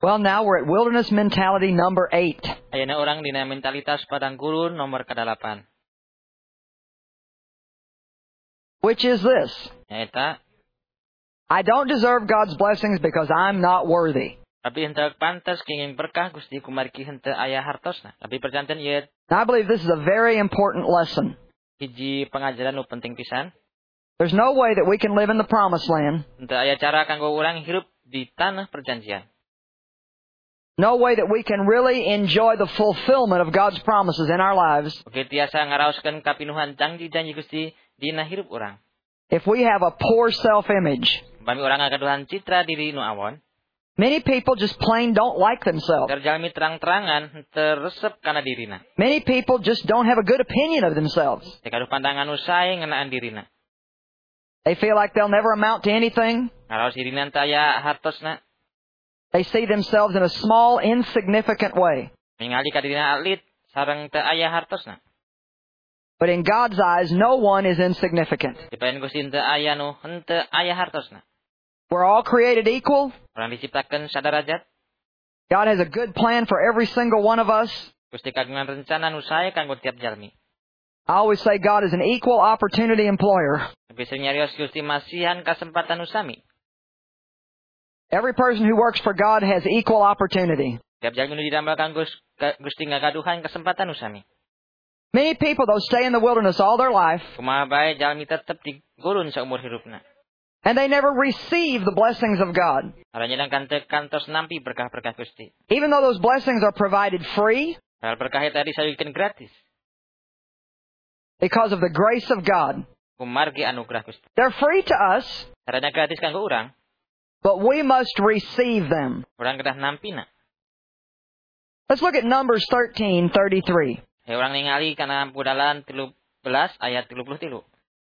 Well, now we're at wilderness mentality number 8. Ayeuna orang dina mentalitas padang gurun nomor ke-8. Which is this. Nyaeta, I don't deserve God's blessings because I'm not worthy. abdi henteu pantes kenging berkah Gusti kumargi henteu aya hartosna. Abdi perjanjian ieu I believe this is a very important lesson. hiji pengajaran nu penting pisan. There's no way that we can live in the promised land. Henteu aya cara kanggo urang hirup di tanah perjanjian. No way that we can really enjoy the fulfillment of God's promises in our lives Oge tiasa ngaraoskeun kapinuhan janji-janji Gusti dina hirup urang. if we have a poor self-image. Bami urang ngagaduhan citra diri nu awon, Many people just plain don't like themselves. terjalmi terang-terangan henteu resep kana dirina. Many people just don't have a good opinion of themselves. Teu kaduh pandangan nu sae ngeunaan dirina. They feel like they'll never amount to anything. Ngaraos dirina teu aya hartosna. They see themselves in a small, insignificant way. Ningali ka dirina alit sareng teu aya hartosna. But in God's eyes, no one is insignificant. Dipaeun Gusti henteu aya nu henteu aya hartosna. We're all created equal. Urang diciptakeun sadarajat. God has a good plan for every single one of us. Gusti kagungan rencana nu sae kanggo tiap jalmi. I always say God is an equal opportunity employer. Tapi sering nyarios Gusti masihan kasempatan nu sami. Every person who works for God has equal opportunity. Tiap jalmi nu didamel kanggo Gusti ngagaduhan kasempatan nu sami. Many people, though, stay in the wilderness all their life, Kumaha bae jalmi tetep di gurun saumur hirupna. and they never receive the blessings of God. Aranyadang kantos nampi berkah-berkah Gusti. Even though those blessings are provided free Hal berkah eta disajikeun gratis. because of the grace of God. Kumargi anugerah Gusti. They're free to us, Sarana gratis kanggo urang, but we must receive them. urang kedah nampina. Let's look at Numbers 13:33. He urang ningali kana Budalan 13 ayat 33.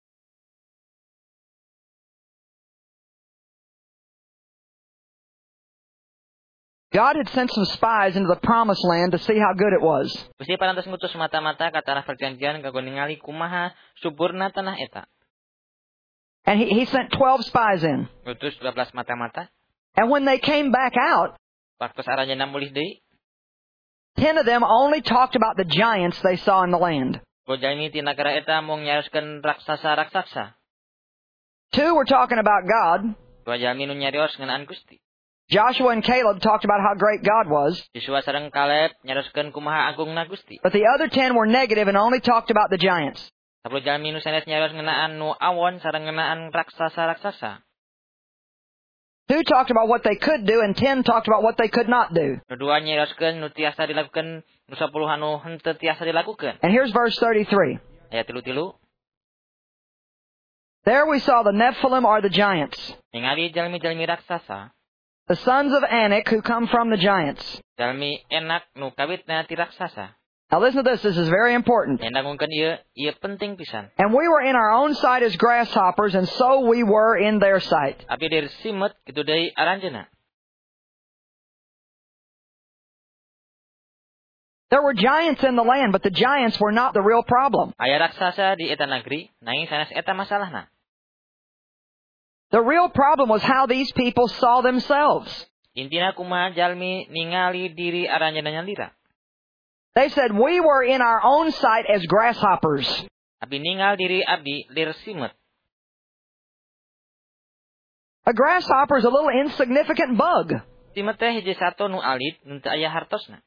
God had sent some spies into the promised land to see how good it was. Gusti parantos ngutus mata-mata ka tanah perjanjian kanggo ningali kumaha suburna tanah eta. And he sent 12 spies in. Ngutus 12 mata-mata. And when they came back out, Waktu saranyana mulih deui, 10 of them only talked about the giants they saw in the land. Bojalmi ti nagara eta mung nyarioskeun raksasa-raksasa. 2 were talking about God. Dua jalmi nu nyarios ngeunaan Gusti. Joshua and Caleb talked about how great God was. Yosua sareng Kaleb nyarioskeun kumaha agungna Gusti. But the other 10 were negative and only talked about the giants. 10 jalmi nu sanes nyarios ngeunaan nu awon sareng ngeunaan raksasa-raksasa. 2 talked about what they could do and 10 talked about what they could not do. Nu dua nyarioskeun nu tiasa dilakukeun, nu 10 anu henteu tiasa dilakukeun. And here's verse 33. Ayat 33. There we saw the Nephilim are the giants, Ningali jalmi-jalmi raksasa, the sons of Anak who come from the giants. jalmi enak nu kawitna ti raksasa. Now listen to this. This is very important. Yang dangungkeun ieu penting pisan. And we were in our own sight as grasshoppers, and so we were in their sight. Abi dari simet kitu deui aranjeunna. There were giants in the land, but the giants were not the real problem. Aya raksasa di eta negeri, nanging sanes eta masalahna. The real problem was how these people saw themselves. Intina kumaha jalmi ningali diri aranjeunna nyalira. They said, we were in our own sight as grasshoppers. Abi ningal diri abdi lir simet. A grasshopper is a little insignificant bug. Simet teh hiji sato nu alit nu teu aya hartosna.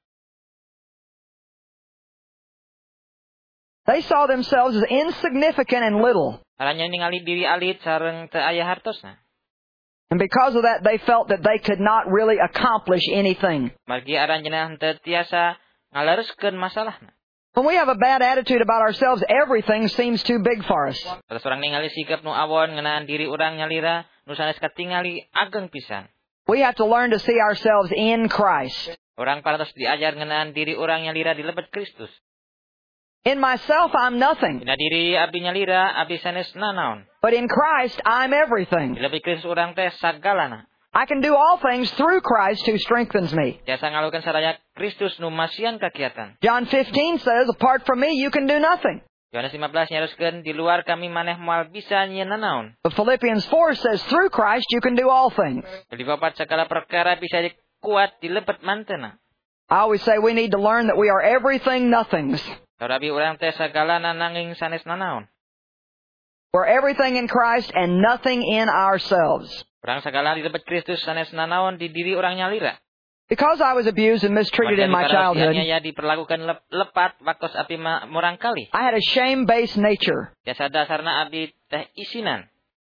They saw themselves as insignificant and little. Aranya ningali diri alit sareng teu aya hartosna. And because of that, they felt that they could not really accomplish anything. Margi aranjeunna henteu tiasa ngalereskeun masalahna. When we have a bad attitude about ourselves, everything seems too big for us. Terus orang ningali sikap nu awon ngeunaan diri urang nyalira nu sanes katingali ageng pisan. We have to learn to see ourselves in Christ. Orang parantos diajar ngeunaan diri urang nyalira di lebet Kristus. In myself, I'm nothing. Dina diri abdi nyalira abdi sanes nanaon. But in Christ, I'm everything. Di lebet Kristus urang teh sagalana. I can do all things through Christ who strengthens me. Tiasa ngalukeun sadaya Kristus nu masihan kakiatan. John 15 says, apart from me, you can do nothing. Yohanes 15 nyaroskeun di luar kami maneh moal bisa nyieun nanaon. But Philippians 4 says, through Christ, you can do all things. Jadi papat segala perkara bisa kuat dilebet mantena. I always say we need to learn that we are everything nothings. Saur abi urang teh sagalana nanging sanes nanaon. We're everything in Christ and nothing in ourselves. Urang sagala dilebet Kristus sanes nanaon di diri urang nyalira. Because I was abused and mistreated in my childhood, ya diperlakukan lepat waktos abi murang kali. I had a shame-based nature. Biasa dasarna abi teh isinan.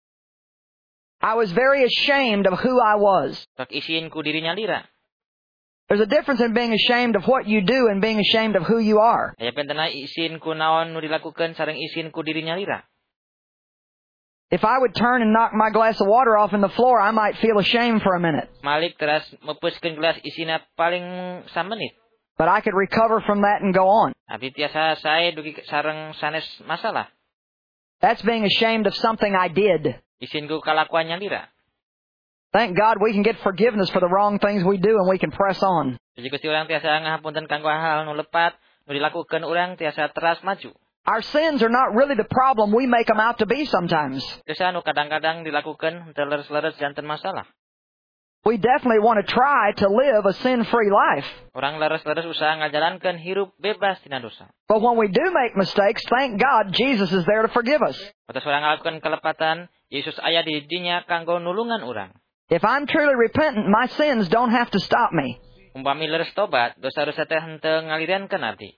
I was very ashamed of who I was. Sok isin ku diri nyalira. There's a difference in being ashamed of what you do and being ashamed of who you are. Aya pentena isin ku naon nu dilakukeun sareng isin ku diri nyalira. If I would turn and knock my glass of water off in the floor, I might feel ashamed for a minute. Malik teras mepuskeun gelas isina paling samenit. But I could recover from that and go on. Abi tiasa sae dugi sareng sanes masalah. That's being ashamed of something I did. Isin ku kalakuan nyalira. Thank God we can get forgiveness for the wrong ththings we do and we can press on. Puji Gusti urang tiasa ngahapunten kanggo hal nu lepat nu dilakukeun urang tiasa teras maju. Our sins are not really the problem we make them out to be sometimes. Dosa nu kadang-kadang dilakukeun teu leres-leres janten masalah. We definitely want to try to live a sin-free life. Orang leres-leres usaha ngajalankeun hirup bebas tina dosa. But when we do make mistakes, thank God Jesus is there to forgive us. Atas urang ngalakukeun kelepatan, Yesus aya di dinya kanggo nulungan urang. If I'm truly repentant, my sins don't have to stop me. Umpami leres tobat, dosa-dosa teh henteu ngalirankeun abdi.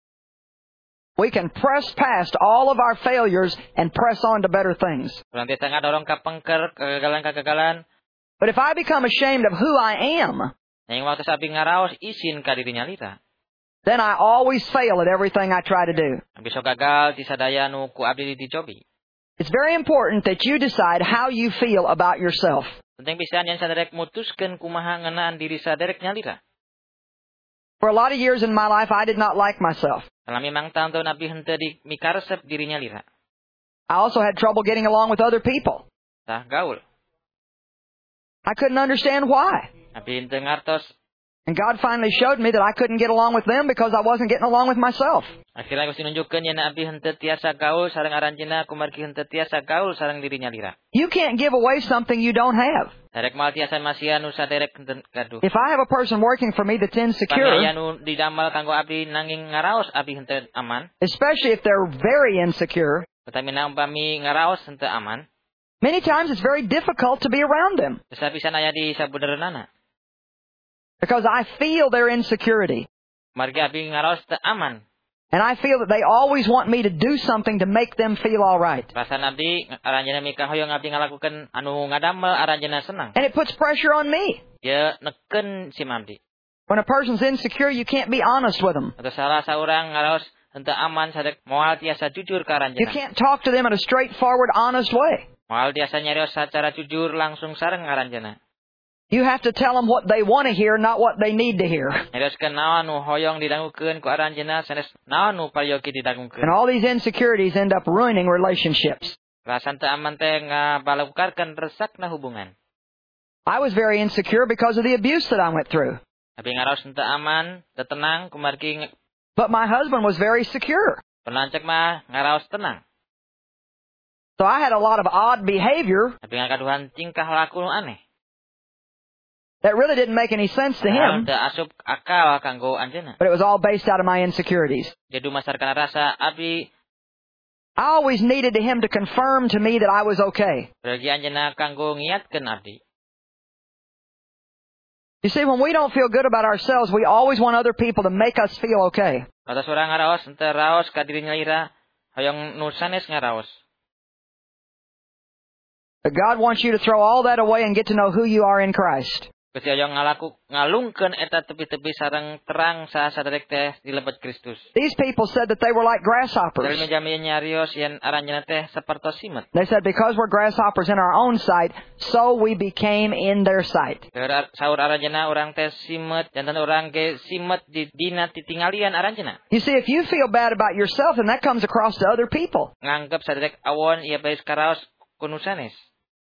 We can press past all of our failures and press on to better things. Urang tiasa ngadorong ka pengker kegagalan-kegagalan. But if I become ashamed of who I am, Yang waktu sabi ngaraos isin ka diri nyalira. then I always fail at everything I try to do. Abdi sok gagal ti sadaya nu ku abdi dicobi. It's very important that you decide how you feel about yourself. Penting pisan yen saderek mutuskeun kumaha ngeunaan diri saderek nyalira. For a lot of years in my life, I did not like myself. Dalam memang tahun-tahun abdi henteu mikaresep diri nyalira. I also had trouble getting along with other people. Tah gaul. I couldn't understand why. Abdi henteu ngartos. And God finally showed me that I couldn't get along with them because I wasn't getting along with myself. Akhirnya Gusti nunjukkeun yen abdi henteu tiasa gaul sareng aranjeunna kumargi henteu tiasa gaul sareng diri nyalira. You can't give away something you don't have. Derek mal tiasa masihan nu saderek henteu gaduh. If I have a person working for me that's insecure, Pamaya nu didamel kanggo abdi nanging ngaraos abdi henteu aman. especially if they're very insecure, Tetapi na umpami ngaraos henteu aman, many times it's very difficult to be around them bisa pisan aya di sabeneurna. because I feel their insecurity. Margi abdi ngaraos teu aman. And I feel that they always want me to do something to make them feel all right. Perasaan abdi aranjeunna mika hoyong abdi ngalakukeun anu ngadamel aranjeunna senang. And it puts pressure on me. Ye neken si abdi. When a person's insecure, you can't be honest with them. Atau salah saurang ngaraos henteu aman sadek moal tiasa jujur ka You aranjeunna. can't talk to them in a straightforward, honest way. Moal tiasa nyarios secara jujur langsung sareng aranjeunna. You have to tell them what they want to hear, not what they need to hear. Nyarioskeun naon nu hoyong didangukeun ku aranjeunna sanes naon nu payogi didangukeun. And all these insecurities end up ruining relationships. Perasaan teu aman teh ngabalakukarkeun resakna hubungan. I was very insecure because of the abuse that I went through. Abdi ngaraos henteu aman, teu tenang kumargi But my husband was very secure. penlancek mah ngaraos tenang. So I had a lot of odd behavior Abdi ngakaduhan tingkah laku nu aneh. that really didn't make any sense to him, Teu asup akal kanggo anjeunna. but it was all based out of my insecurities. Jadi dumasarkan rasa abdi I always needed him to confirm to me that I was okay. bagi anjeunna kanggo ngiatkeun abdi. You see, when we don't feel good about ourselves, we always want other people to make us feel okay. Kata surang ngaraos henteu raos ka diri nyalira hoyong nu sanes ngaraos. But God wants you to throw all that away and get to know who you are in Christ. Gusti hoyong ngalungkeun eta tepi-tepi sareng terang saderek teh dilebet Kristus. These people said that they were like Dari grasshoppers. menjami nyarios yen aranjeunna teh sapertos simet. They said because we're grasshoppers in our own sight, so we became in their sight. Saur aranjeunna urang teh simet janten urang ge simet di dina titingalian aranjeunna. You see, if you feel bad about yourself, then that comes across to other people. Nganggep saderek awon ieu bae karaos kudu sanes.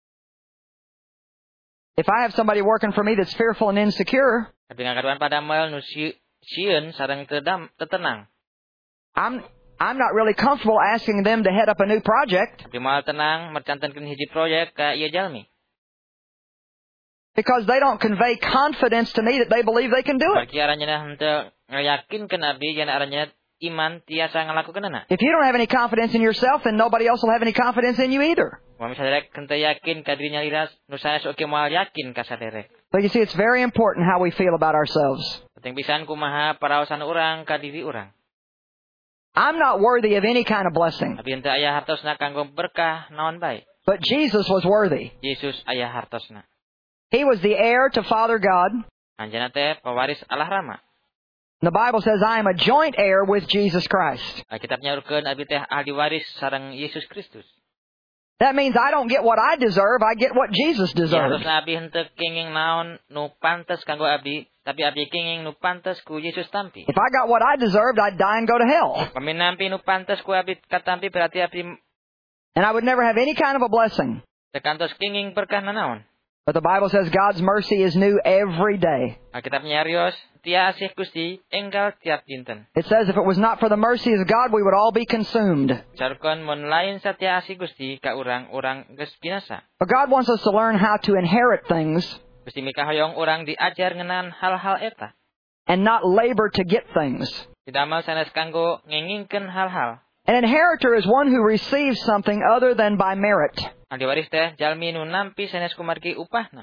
If I have somebody working for me that's fearful and insecure, Abdi ngakaduan padamel nu sieun sareng teu tenang. I'm not really comfortable asking them to head up a new project. Abdi moal tenang mercantenkeun hiji proyek ka ieu jalmi. Because they don't convey confidence to me that they believe they can do it. Bagi aranjeunna henteu ngayakinkeun abdi yen aranjeunna iman tiasa ngalakukeunana. If you don't have any confidence in yourself, then nobody else will have any confidence in you either. Mun saderek henteu yakin ka diri nyalira, nu sanes oge moal yakin ka saderek. So you see, it's very important how we feel about ourselves. Penting pisan kumaha paraosan urang ka diri urang. I'm not worthy of any kind of blessing. Abdi henteu aya hartosna kanggo berkah naon bae. But Jesus was worthy. Yesus aya hartosna. He was the heir to Father God. Anjeunna teh pewaris Allah Rama. The Bible says, I am a joint heir with Jesus Christ. Alkitab nyaurkeun abdi teh ahli waris sareng Yesus Kristus. That means I don't get what I deserve, I get what Jesus Ya deserved. harusna abdi henteu kenging naon nu pantes kanggo abdi, tapi abdi kenging nu pantes ku Yesus tampi. If I got what I deserved, I'd die and go to hell. Pami nampi nu pantes ku abdi katampi berarti abdi And I would never have any kind of a blessing. tekantos kenging berkah nanaon. But the Bible says God's mercy is new every day. Alkitab nyarios tia asih Gusti enggal tiap dinten. It says if it was not for the mercy of God, we would all be consumed. Carukon mun lain satia asih Gusti ka urang geus binasa. But God wants us to learn how to inherit things Gusti mikahoyong urang diajar ngeunaan hal-hal eta. and not labor to get things. Didamel sanes kanggo ngengingkeun hal-hal. An inheritor is one who receives something other than by merit. Ahli waris teh jalmi nu nampi sanes kumargi upahna.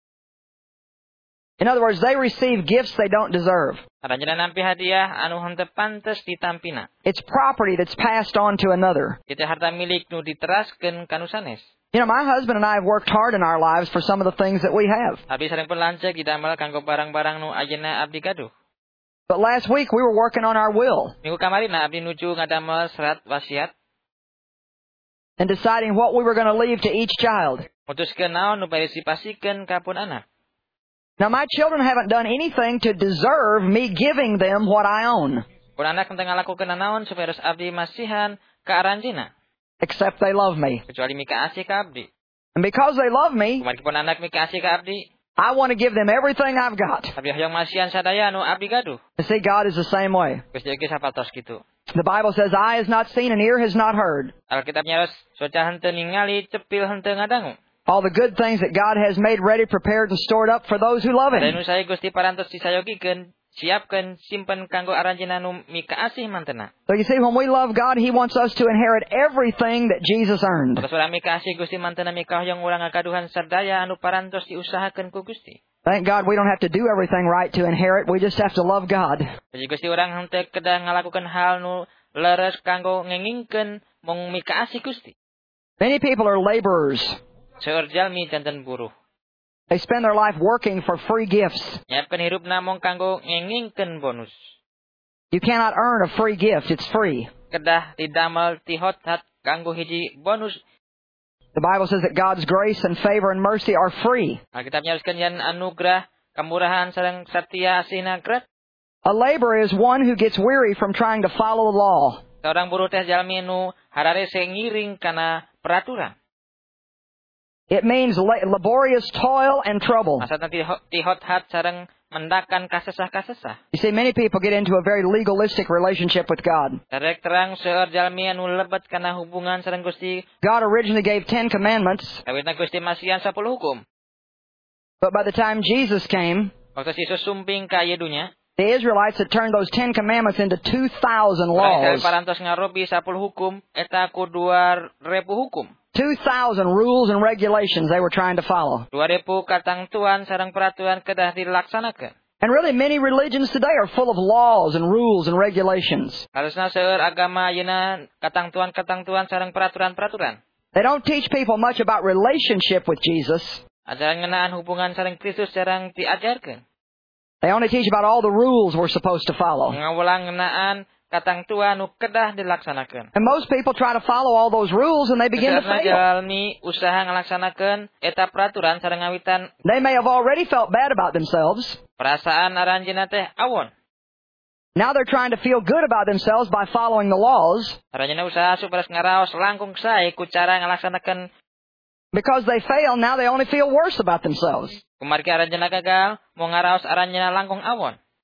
In other words, they receive gifts they don't deserve. Aranjeunna nampi hadiah anu henteu pantes ditampina. It's property that's passed on to another. Itu harta milik nu diteraskeun ka nu sanes. You know, my husband and I have worked hard in our lives for some of the things that we have. Abdi sareng pun lancek didamel kanggo barang-barang nu ayeuna abdi gaduh. But last week we were working on our will Minggu kamarina abdi nuju ngadamel serat wasiat, and deciding what we were going to leave to each child. mutuskeun naon nu parisipasikeun ka pun anak. Now, my children haven't done anything to deserve me giving them what I own, Pun anak henteu ngalakukeun naon supaya ros abdi masihan ka aranjeunna, except they love me. kecuali mika asih ka abdi. And because they love me, Kumaha pun anak mika asih ka abdi, I want to give them everything I've got. abdi hoyong masihan sadaya nu abdi gaduh. You see, God is the same way. Gusti oge sapatos kitu. The Bible says, eye has not seen and ear has not heard. Alkitab nyaros soca henteu ningali, cepil henteu ngadangu. All the good things that God has made ready, prepared, and stored up for those who love Ada Him. nu saya Gusti parantos disayogikeun, siapkeun, simpen kanggo aranjeunna nu mika asih mantena. So you see, when we love God, He wants us to inherit everything that Jesus earned. Terus urang mika asih Gusti mantena mika hoyong urang ngakaduhan sadaya anu parantos diusahakeun ku Gusti. Thank God we don't have to do everything right to inherit. We just have to love God. Jadi Gusti urang henteu kedah ngalakukeun hal nu leres kanggo ngengingkeun mung mika asih Gusti. Many people are laborers. Seueur jalmi janten buruh. They spend their life working for free gifts. Nyiapkeun hirupna mung kanggo ngengingkeun bonus. You cannot earn a free gift. It's free. Kedah didamel ti hot-hat kanggo hiji bonus. The Bible says that God's grace and favor and mercy are free. Alkitab nyaroskeun yen anugerah, kamurahan sareng satia asihna gret. A laborer is one who gets weary from trying to follow the law. Seorang buruh teh jalmi nu hararese ngiring kana peraturan. It means laborious toil and trouble. Maksudna ti hot-hat sareng mendakan kasesah-kasesah. You see, many people get into a very legalistic relationship with God. Terek terang seueur jalmi anu lebet kana hubungan sareng Gusti. God originally gave 10 commandments, Kawitna Gusti masihan 10 hukum. but by the time Jesus came, Waktu Yesus sumping ka ieu dunya, the Israelites had turned those 10 commandments into 2,000 orang Israel laws. parantos ngarobi 10 hukum eta ku 2.000 hukum. 2,000 rules and regulations they were trying to follow. 2.000 katentuan sareng peraturan kedah dilaksanakeun. And really, many religions today are full of laws and rules and regulations. Harusna seueur agama ayeuna katentuan-katentuan sareng peraturan-peraturan. They don't teach people much about relationship with Jesus. Ajaran ngeunaan hubungan sareng Kristus jarang diajarkeun. They only teach about all the rules we're supposed to follow. Ngawulang ngeunaan katentuan nu kedah dilaksanakeun. And most people try to follow all those rules and they begin to Karena fail. jalmi usaha ngalaksanakeun eta peraturan sareng ngawitan They may have already felt bad about themselves. perasaan aranjeunna teh awon. Now they're trying to feel good about themselves by following the laws. Aranjeunna usaha supaya ngaraos langkung sae ku cara ngalaksanakeun. Because they fail, now they only feel worse about themselves. Kumargi aranjeunna gagal, mau ngaraos aranjeunna langkung awon.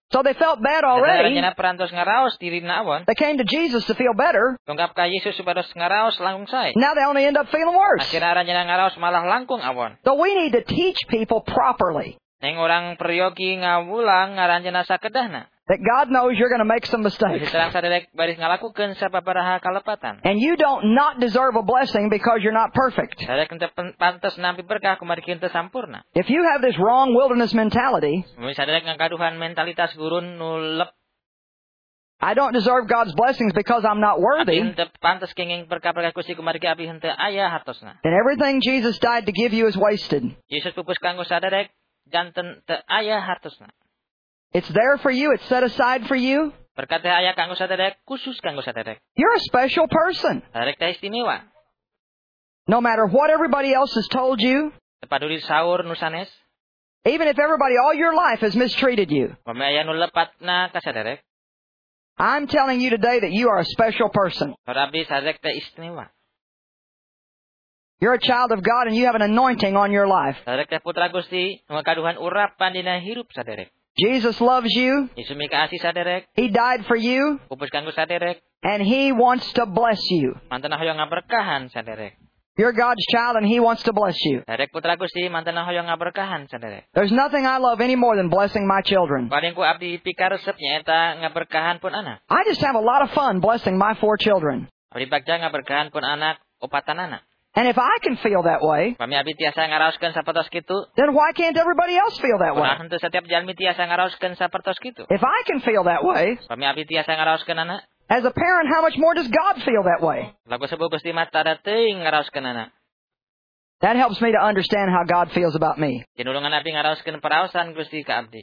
So they felt bad Already. already. Kadang perantos ngaraos diri na awon. They came to Jesus to feel better. Tungkap ka Yesus supados ngaraos langkung say. Now they only end up feeling worse. Akhirnya aranjana ngaraos malah langkung awon. So we need to teach people properly. Neng orang peryogi ngawulang ngaranjana sakedahna. That God knows you're going to make some mistakes. Terang saderek baris ngalakukeun sababaraha kalepatan. And you don't not deserve a blessing because you're not perfect. Saderek henteu pantes nampi berkah kumaha henteu sampurna. If you have this wrong wilderness mentality, Saderek ngakaduhan mentalitas gurun nu lep. I don't deserve God's blessings because I'm not Abi worthy. henteu pantes kenging berkah-berkah Gusti kumaha abi henteu aya hartosna. Then everything Jesus died to give you is wasted. Yesus pupus kanggo saderek janten teu aya hartosna. It's there for you. It's set aside for you. Berkat teh aya kanggo saderek, khusus kanggo saderek. You're a special person. Saderek teh istimewa. No matter what everybody else has told you, Tepaduli saur nu sanes, even if everybody all your life has mistreated you, pame aya nu lepatna ka saderek. I'm telling you today that you are a special person. Abi saderek teh istimewa. You're a child of God and you have an anointing on your life. Saderek teh putra Gusti nu kaduhan urapan dina hirup saderek. Jesus loves you. Yesus mikasih saderek, He died for you. pupus kanggo saderek, And He wants to bless you. mantena hoyong ngaberkahan saderek. You're God's child and He wants to bless you. Saderek putra Gusti mantena hoyong ngaberkahan saderek. There's nothing I love any more than blessing my children. Paling ku abdi pikaresep nyaeta ngaberkahan pun anak. I just have a lot of fun blessing my 4 children. Abdi bagja ngaberkahan pun anak opatan anak. And if I can feel that way, Pami abdi tiasa ngaraoskeun sapertos kitu. then why can't everybody else feel that way? Kunaon henteu setiap jalmi tiasa ngaraoskeun sapertos kitu. If I can feel that way, Pami abdi tiasa ngaraoskeun anak. as a parent, how much more does God feel that way? Lagu sebab Gusti mah tada teuing ngaraoskeun anak. That helps me to understand how God feels about me. Tinulungan abdi ngaraoskeun paraosan Gusti ka abdi.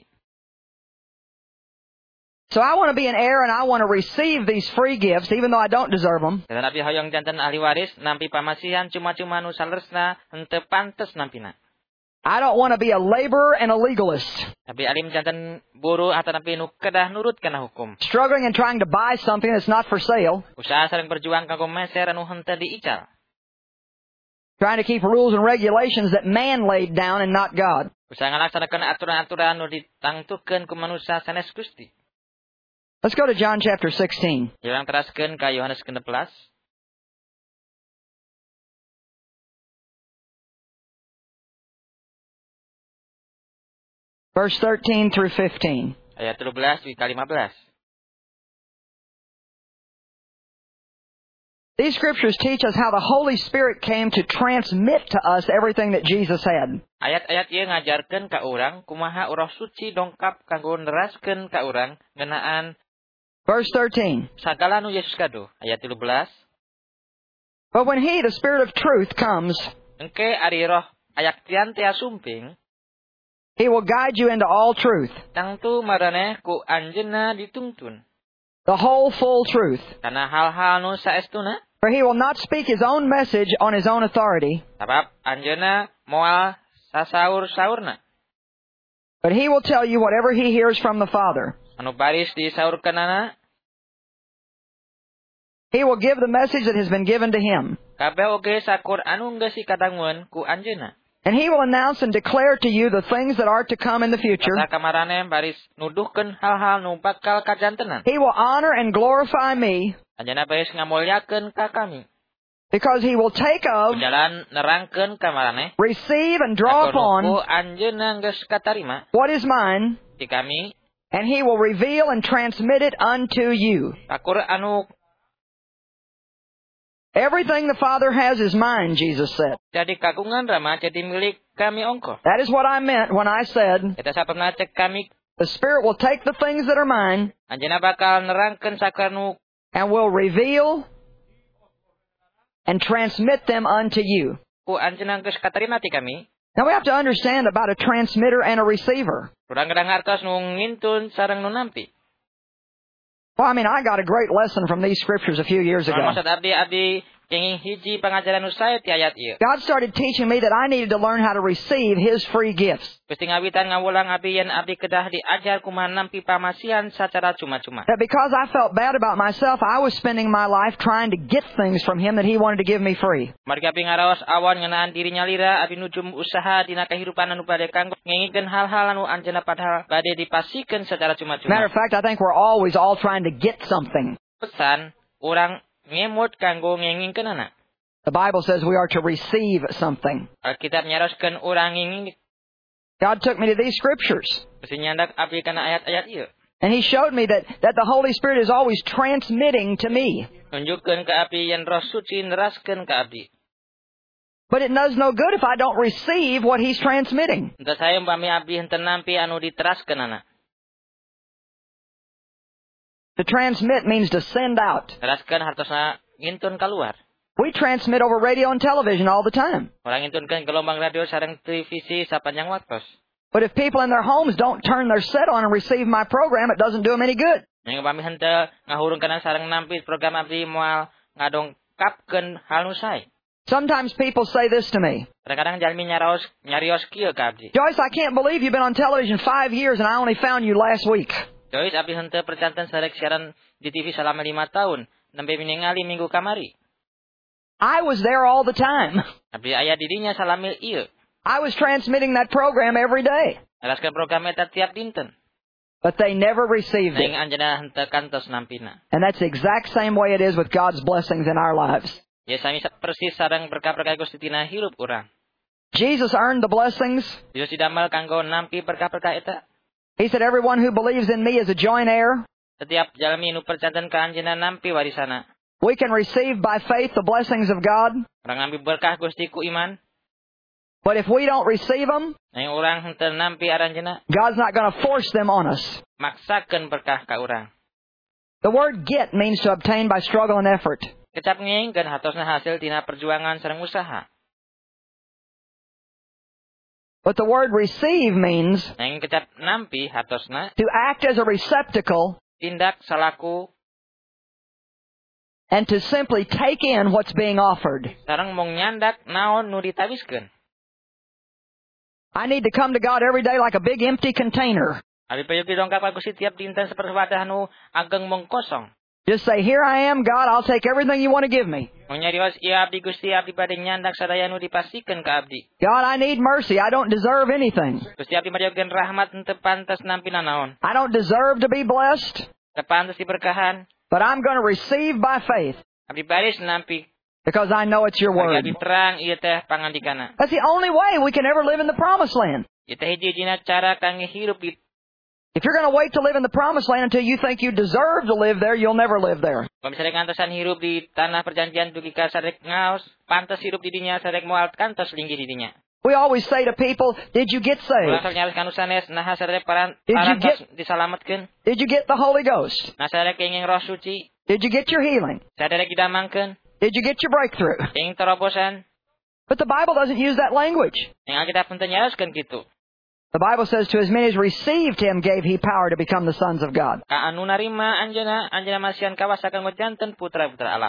So I want to be an heir and I want to receive these free gifts even though I don't deserve them. Dan abdi hoyong janten ahli waris nampi pamasihan cuma-cuma nu saleresna henteu pantes nampina. I don't want to be a laborer and a legalist, Abdi alim janten buru atau nampi nu kedah nurut kana hukum. struggling and trying to buy something that's not for sale, Usaha sering berjuang kanggo meser anu henteu diical. trying to keep rules and regulations that man laid down and not God. Usaha ngalaksanakeun aturan-aturan nu ditangtukeun ku manusia sanes Gusti. Let's go to John chapter 16. Yang teraskeun ka Yohanes 16. Verse 13 through 15. Ayat 13 hingga 15. These scriptures teach us how the Holy Spirit came to transmit to us everything that Jesus had. Ayat-ayat ieu ngajarkeun ka urang kumaha Roh Suci dongkap kanggo neraskeun ka urang ngeunaan Verse 13. sagala nu Yesus kado. Ayat 13. But when He, the Spirit of truth, comes, Engke ari roh ayak tian tia sumping, He will guide you into all truth, tangtu maraneh ku anjeunna ditungtun. the whole full truth. Kana hal-hal nu saestuna, For He will not speak His own message on His own authority, sabab anjeunna moal sasaur-saurna. but He will tell you whatever He hears from the Father. Anu baris disaurkeunana, He will give the message that has been given to Him. kabeh oge sakur anu geus kadangueun ku anjeunna. And He will announce and declare to you the things that are to come in the future. Kata kamaraneh baris nuduhkeun hal-hal nu bakal kajantenan. He will honor and glorify me, Anjeunna baris ngamulyakeun ka kami. because He will take of, Jalan nerangkeun ka maraneh. receive, and draw Ku upon anjeunna geus katarima what is mine, ti kami, and He will reveal and transmit it unto you. pakur anu Everything the Father has is mine, Jesus said. jadi kagungan Rama jadi milik kami ongko. That is what I meant when I said, Kita sapernah cek kami the Spirit will take the things that are mine anjeunna bakal nerangkeun sakanu and will reveal and transmit them unto you. ku anjeunna geus katarima ti kami. Now we have to understand about a transmitter and a receiver. Urang kadang hartos nu ngintun sareng nu nampi. Well, I mean, I got a great lesson from these scriptures a few years ago. Maksud abdi kenging hiji pangajaran nu sae ti ayat ieu. God started teaching me that I needed to learn how to receive His free gifts. Gusti ngawitan ngawulang abdi yen abdi kedah diajar kumaha nampi pamasihan sacara cuma-cuma. That because I felt bad about myself, I was spending my life trying to get things from Him that He wanted to give me free. Margi abdi ngaraos awan ngeunaan diri nyalira abdi nujum usaha dina kahirupan anu bade kanggo ngengikeun hal-hal anu anjeunna padahal bade dipasikeun sacara cuma-cuma. Matter of fact, I think we're always all trying to get something. Pesan urang ngemut kanggo ngengingkeunana. The Bible says we are to receive something. Alkitab nyaroskeun urang ngenging. God took me to these scriptures. Gusti nyandak abdi kana ayat-ayat ieu. And He showed me that the Holy Spirit is always transmitting to me. Nunjukkeun ka abdi yen Roh Suci neraskeun ka abdi. But it does no good if I don't receive what He's transmitting. Entah saya umpami abdi henteu nampi anu diteraskeunana. To transmit means to send out. Teraskeun hartosna ngintun kaluar. We transmit over radio and television all the time. Orang ngintunkeun gelombang radio sareng televisi sapanjang waktos. But if people in their homes don't turn their set on and receive my program, it doesn't do them any good. Yang umpami henteu ngahurungkeun sareng nampi program abdi moal ngadongkapkeun hal nu sae. Sometimes people say this to me. Kadang-kadang jalmi nyarios kieu ka abdi. Joyce, I can't believe you've been on television 5 years and I only found you last week. Joyce abdi henteu percanten sareng siaran di TV selama 5 tahun, nembe ningali minggu kamari. I was there all the time. Abdi aya di dinya salami ieu. I was transmitting that program every day. Neraskeun program eta tiap dinten. But they never received Nang it. anjeunna henteu kantos nampina. And that's the exact same way it is with God's blessings in our lives. Ya sami persis sareng berkah-berkah Gusti tina hirup urang. Jesus earned the blessings. Yesus didamel kanggo nampi berkah-berkah eta. He said, everyone who believes in me is a joint heir. Setiap jalmi nu percanten ka anjeunna nampi warisana. We can receive by faith the blessings of God. Urang nampi berkah Gusti ku iman. But if we don't receive them, Nang urang henteu nampi aranjeunna, God's not going to force them on us. maksakeun berkah ka urang. The word get means to obtain by struggle and effort. Kecap ngengkeun hartosna hasil tina perjuangan sareng usaha. But the word receive means Nang kecap nampi hartosna to act as a receptacle tindak salaku and to simply take in what's being offered. sareng mung nyandak naon nu ditawiskeun. I need to come to God every day like a big empty container. Abi payug didongkap ka Gusti tiap dinten saperti wadah nu ageng mung kosong. Just say, here I am, God, I'll take everything you want to give me. Mung nyarios ieu abdi Gusti abdi bade nyandak sadaya nu dipasikeun ka abdi. God, I need mercy. I don't deserve anything. Gusti abdi madiokeun rahmat henteu pantes nampi nanaon. I don't deserve to be blessed, Teu pantes diberkahan. but I'm going to receive by faith Abdi baris nampi. because I know it's your Bagi word. abdi terang ieu teh pangandikana. That's the only way we can ever live in the promised land. Ieu teh hiji-hijina cara kangge hirup di. If you're going to wait to live in the promised land until you think you deserve to live there, you'll never live there. Kalau misalnya kantosan hirup di tanah perjanjian dugi ka sadek ngaos, pantes hirup di dinya sadek moal kantos linggih di dinya. We always say to people, did you get Ulang saved? sok nyaris kanusanes nah sadek parantos disalametkeun. Did you get the Holy Ghost? Nah sadek kenging Roh Suci, Did you get your healing? sadek didamangkeun, Did you get your breakthrough? kenging terobosan. But the Bible doesn't use that language. Yang Alkitab henteu nyaroskeun kitu. The Bible says, to as many as received Him gave He power to become the sons of God. Ka anu narima anjeunna masihan kawasa kanggo janten putra-putra Allah.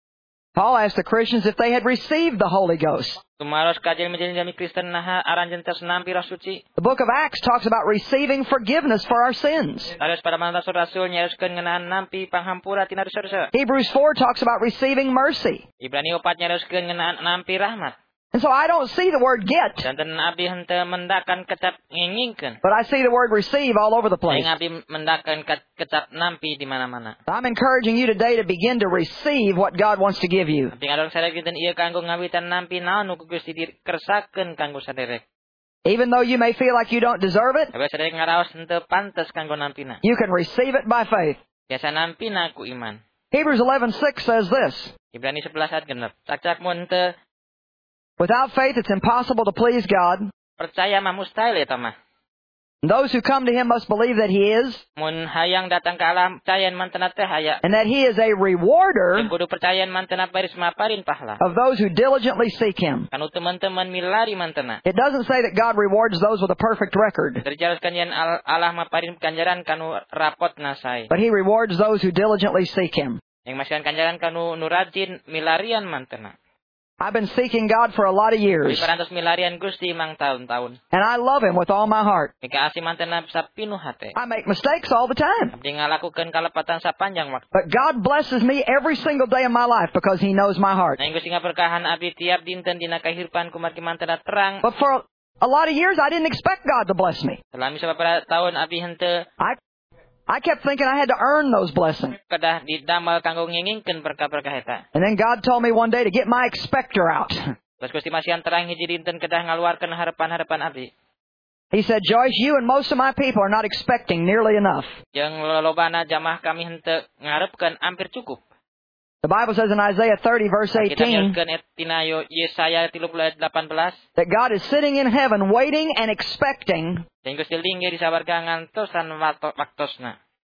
Paul asked the Christians if they had received the Holy Ghost. Tumaros ka jalmi Kristen naha aranjeun tes nampi Roh Suci. The book of Acts talks about receiving forgiveness for our sins. Terus pada mantan rasul nyaroskeun ngeunaan nampi panghampura tina dosa-dosa. Hebrews 4 talks about receiving mercy. Ibrani 4 nyaroskeun ngeunaan nampi rahmat. And so I don't see the word get, Janten abdi henteu mendakan kecap ngingingkeun. but I see the word receive all over the place. Ing abdi mendakan kecap nampi di mana-mana. I'm encouraging you today to begin to receive what God wants to give you. Abdi ngadong sadek dinten ieu kanggo ngawitan nampi naon nu Gusti dikersakeun kanggo saderek. Even though you may feel like you don't deserve it, Tapi saderek ngaraos henteu pantes kanggo nampina. you can receive it by faith. Biasa nampina ku iman. Hebrews 11:6 says this, Ibrani 11 ayat 6. Cak-cak mun henteu without faith it's impossible to please God. percaya mah mustahil eta mah. Those who come to Him must believe that He is, Mun hayang datang ka Allah percayaan mantena teh aya. and that He is a rewarder Kudu percayaan mantena baris maparin pahala. of those who diligently seek Him. Kanu teman-teman milari mantena. It doesn't say that God rewards those with a perfect record, Terjelaskan yen Allah maparin ganjaran kanu rapot nasai. but He rewards those who diligently seek Him. Yang masih kanjaran kanu nurajin milarian mantena. I've been seeking God for a lot of years. Parantos milarian Gusti mang tahun-tahun. And I love Him with all my heart. Mika asih mantena sa pinuh hate. I make mistakes all the time. Abdi ngalakukeun kalepatan sa panjang waktu. But God blesses me every single day of my life because He knows my heart. Nah, Gusti ngaberkahan abdi tiap dinten dina kahirupan kumaha mantena terang. But for a lot of years, I didn't expect God to bless me. Selama sababaraha tahun abdi henteu I kept thinking I had to earn those blessings. kedah didamel kanggo ngingingkeun berkah-berkah eta. And then God told me one day to get my expector out. Terus Gusti masihan terang hiji dinten kedah ngaluarkeun harapan-harapan abdi. He said, Joyce, you and most of my people are not expecting nearly enough. Jeung lolobana jamaah kami henteu ngarepkeun hampir cukup. The Bible says in Isaiah 30, verse Kita 18, nyurkeun tina Yesaya 30 ayat 18. that God is sitting in heaven waiting and expecting Dan Gusti linggih di sabarga ngantosan waktosna.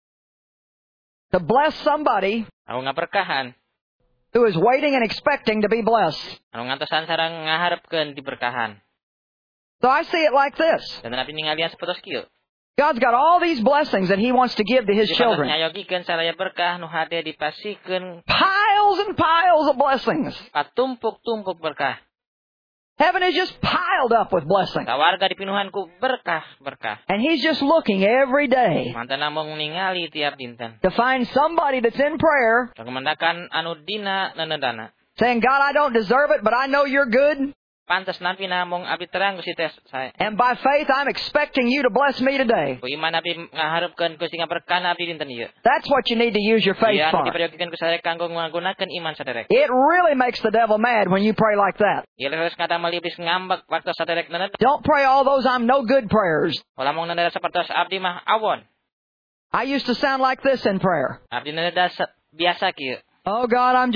to bless somebody Aku ngaberkahan. who is waiting and expecting to be blessed. Anu ngantosan sareng ngaharepkeun diberkahan. So I see it like this. Dan nabi ningalian sapertos kieu. God's got all these blessings that He wants to give to His children. Nyayogikeun saraya berkah nu hade dipasikeun Piles and piles of blessings. patumpuk-tumpuk berkah. Heaven is just piled up with blessings. Kawarga dipinuhan ku berkah-berkah. And He's just looking every day Mantana mung ningali tiap dinten. to find somebody that's in prayer Kemendakan anu dina nenedana. saying, God, I don't deserve it, but I know You're good. Pantes nampi namung abdi terang Gusti tes saya. And by faith, I'm expecting You to bless me today. Ku iman abdi ngaharepkeun Gusti ngaberkahan abdi dinten ieu. That's what you need to use your faith Ieu for. diperyokeun ku saya kanggo nggunakeun iman saderek. It really makes the devil mad when you pray like that. Ieu leres ngadamel iblis ngambek waktu saderek nened. Don't pray all those I'm no good prayers. Ulah mung neneda sapertos abdi mah awon. I used to sound like this in prayer. Abdi neneda biasa kieu. Oh God, I'm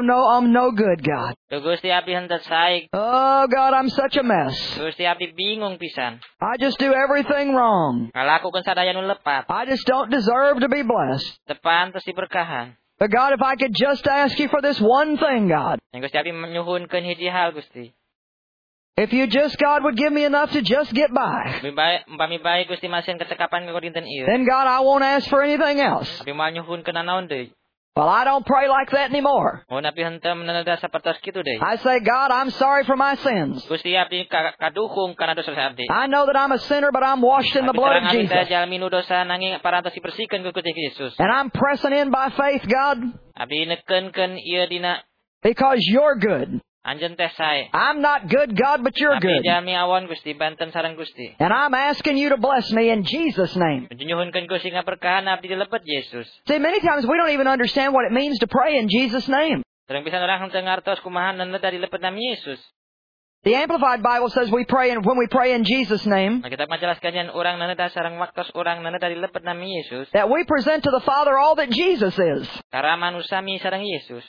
no good, God. Tu Gusti abdi henteu sae. Oh God, I'm such a mess. Gusti abdi bingung pisan. I just do everything wrong. Ngalakukeun sadaya nu lepat. I just don't deserve to be blessed. Teu pantes diberkahan. But God, if I could just ask You for this one thing, God. Yang Gusti abdi nyuhunkeun hiji hal Gusti. If You just, God, would give me enough to just get by. Umpami bae Gusti masih ketekapan kanggo dinten ieu. Then God, I won't ask for anything else. Abdi moal nyuhunkeun nanaon deui. Well, I don't pray like that anymore. Mun abdi henteu meneneda sapertos kitu deui. I say, God, I'm sorry for my sins. Gusti abdi kaduhung kana dosa abdi. I know that I'm a sinner, but I'm washed in the blood of Jesus. Abdi jalmi nu dosa nanging parantos dibersihkeun ku Gusti Yesus. And I'm pressing in by faith, God, Abdi nekeunkeun ieu dina because You're good. anjeun teh sae. I'm not good, God, but You're Abdi good. jalmi awon Gusti banten sareng Gusti. And I'm asking You to bless me in Jesus' name. Nyuhunkeun Gusti ngaberkahan abdi dilebet Yesus. See, many times we don't even understand what it means to pray in Jesus' name. Sareng pisan urang henteu ngartos kumaha neneda dilebet nami Yesus. The Amplified Bible says when we pray in Jesus' name, Nah, kita menjelaskan yen urang neneda sareng waktos urang neneda dilebet nami Yesus. that we present to the Father all that Jesus is. Kara manusami sareng Yesus.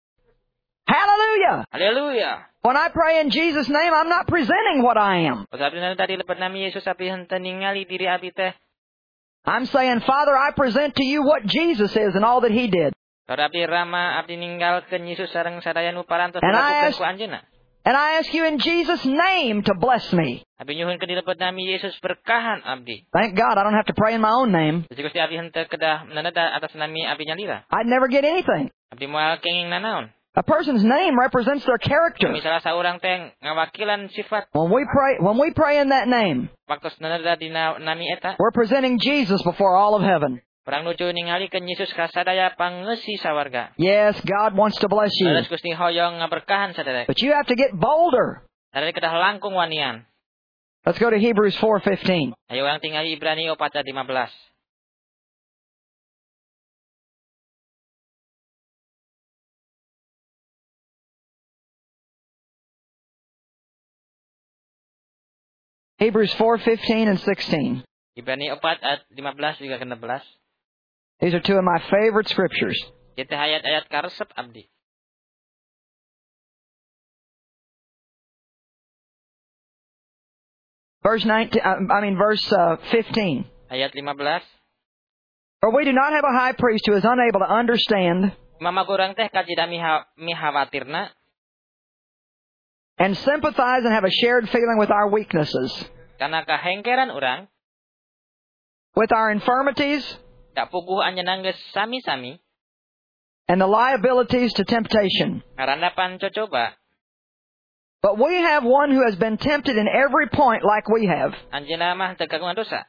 Hallelujah! Haleluya. When I pray in Jesus' name, I'm not presenting what I am. Pas abdi neneda dilebet nami Yesus abdi henteu ningali diri abdi teh. I'm saying, Father, I present to You what Jesus is and all that He did. Kada abdi rama abdi ninggalkeun Yesus sareng sadaya nu parantos And I dilakukeun ku anjeunna. And I ask You in Jesus' name to bless me. Abdi nyuhunkeun dilebet nami Yesus berkahan abdi. Thank God I don't have to pray in my own name. Jadi Gusti abdi henteu kedah neneda atas nami abdi nyalira. I'd never get anything. Abdi moal kenging nanaon. A person's name represents their character. Misalnya saurang teh ngawakilan sifat. When we pray in that name, Waktu neneda dina nami eta. we're presenting Jesus before all of heaven. Urang nuju ningalikeun Yesus ka sadaya pangeusi sawarga. Yes, God wants to bless you. Terus Gusti hoyong ngaberkahan saderek. But you have to get bolder. Saderek kedah langkung wanian. Let's go to Hebrews 4:15. Ayo urang tingali Ibrani 4:15. Hebrews 4:15 and 16. Ibrani 4:15 juga 16. These are two of my favorite scriptures. Kita ayat-ayat karesep abdi. Verse 15. Ayat 15. For we do not have a high priest who is unable to understand Mamagurang teh kajida mihawatirna. And sympathize and have a shared feeling with our weaknesses. Karena kahengkeran urang. With our infirmities. Tak puguh anjeunna geus sami-sami. and the liabilities to temptation. Ngarandapan cocoba. But we have one who has been tempted in every point like we have, Anjeunna mah teu kagungan dosa.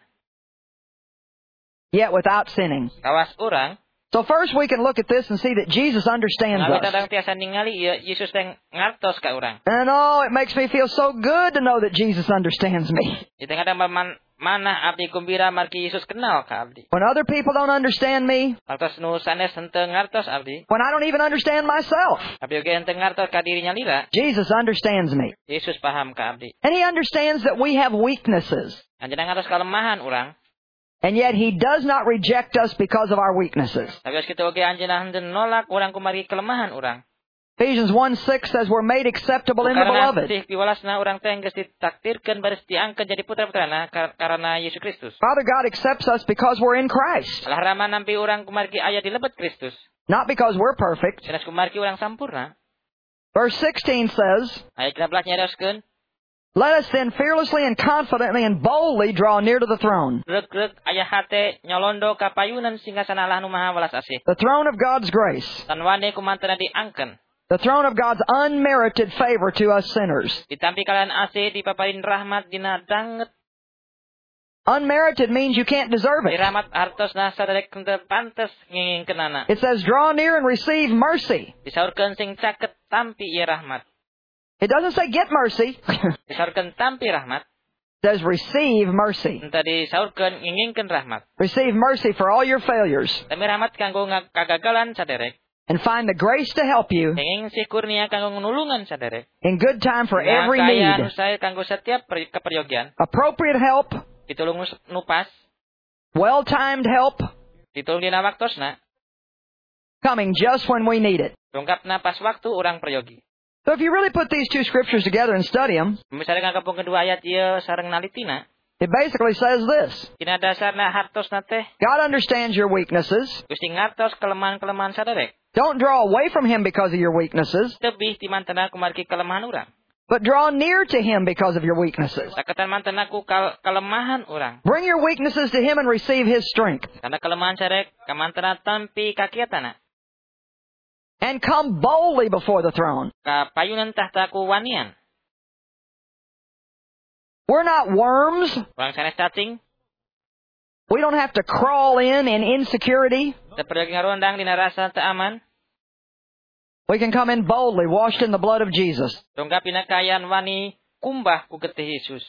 yet without sinning. Kawas urang. So first we can look at this and see that Jesus understands Ngawi us. tadang tiasa ningali ieu Yesus teh ngartos ka urang. And oh, it makes me feel so good to know that Jesus understands me. Di tengah mana abdi kumbira margi Yesus kenal ka abdi. When other people don't understand me, Waktos nu sanes henteu ngartos abdi. when I don't even understand myself, Abdi oge henteu ngartos ka dirinya lila. Jesus understands me. Yesus paham ka abdi. And He understands that we have weaknesses. Anjeunna ngartos kalemahan urang. And yet He does not reject us because of our weaknesses. Tapi kitu oge anjeunna henteu nolak urang kumargi kelemahan urang. Ephesians 1:6 says we're made acceptable in the Karena beloved. sih piwalasna urang teh geus ditakdirkeun baris diangkeun jadi putra-putrana karena Yesus Kristus. Father God accepts us because we're in Christ. Lah rama nampi urang kumargi aya di lebet Kristus. Not because we're perfect. Sanes kumargi urang sampurna. Verse 16 says, Ayat 16 nyaroskeun, let us then fearlessly and confidently and boldly draw near to the throne. reug-reug aya hate nyolondo ka payunan singgasana Allah nu maha welas asih. The throne of God's grace. Tan wane kumantena diangkeun. The throne of God's unmerited favor to us sinners. Ditampi kalian asih dipaparin rahmat dina danget. Unmerited means you can't deserve Di it. rahmat hartosna saderek teu pantes ngingkeunana. It says draw near and receive mercy. Disaurkeun sing caket tampi ieu rahmat. It doesn't say get mercy. It Disaurkeun tampi rahmat. says receive mercy. Entah disaurkeun ngingkeun rahmat. Receive mercy for all your failures. Tapi rahmat kanggo kagagalan saderek. And find the grace to help you Kenging si kurnia kanggo nulungan saderek. in good time for every Kaya need. saya kanggo setiap keperyogian. Appropriate help, Ditulung nupas. well-timed help, Ditulung dina waktosna. coming just when we need it. Rungkapna pas waktu urang peryogi. So if you really put these two scriptures together and study them, Misalnya kangkapung kedua ayat ieu sareng nalitina. it basically says this. Dina dasarna hartosna teh. God understands your weaknesses. Gusti ngartos kelemahan-kelemahan saderek. Don't draw away from Him because of your weaknesses, Tebih di mantena kumargi kelemahan urang. but draw near to Him because of your weaknesses. Saketan mantena ku kelemahan urang. Bring your weaknesses to Him and receive His strength. Karena kelemahan saderek kamantena tampi kakiatana. And come boldly before the throne. Ka payunan tahta ku wanian. We're not worms. Urang sanes cacing. We don't have to crawl in insecurity. Teperyogi ngarondang dina rasa teu aman. We can come in boldly, washed in the blood of Jesus. Rungkap dina kayan wani kumbah ku getih Yesus.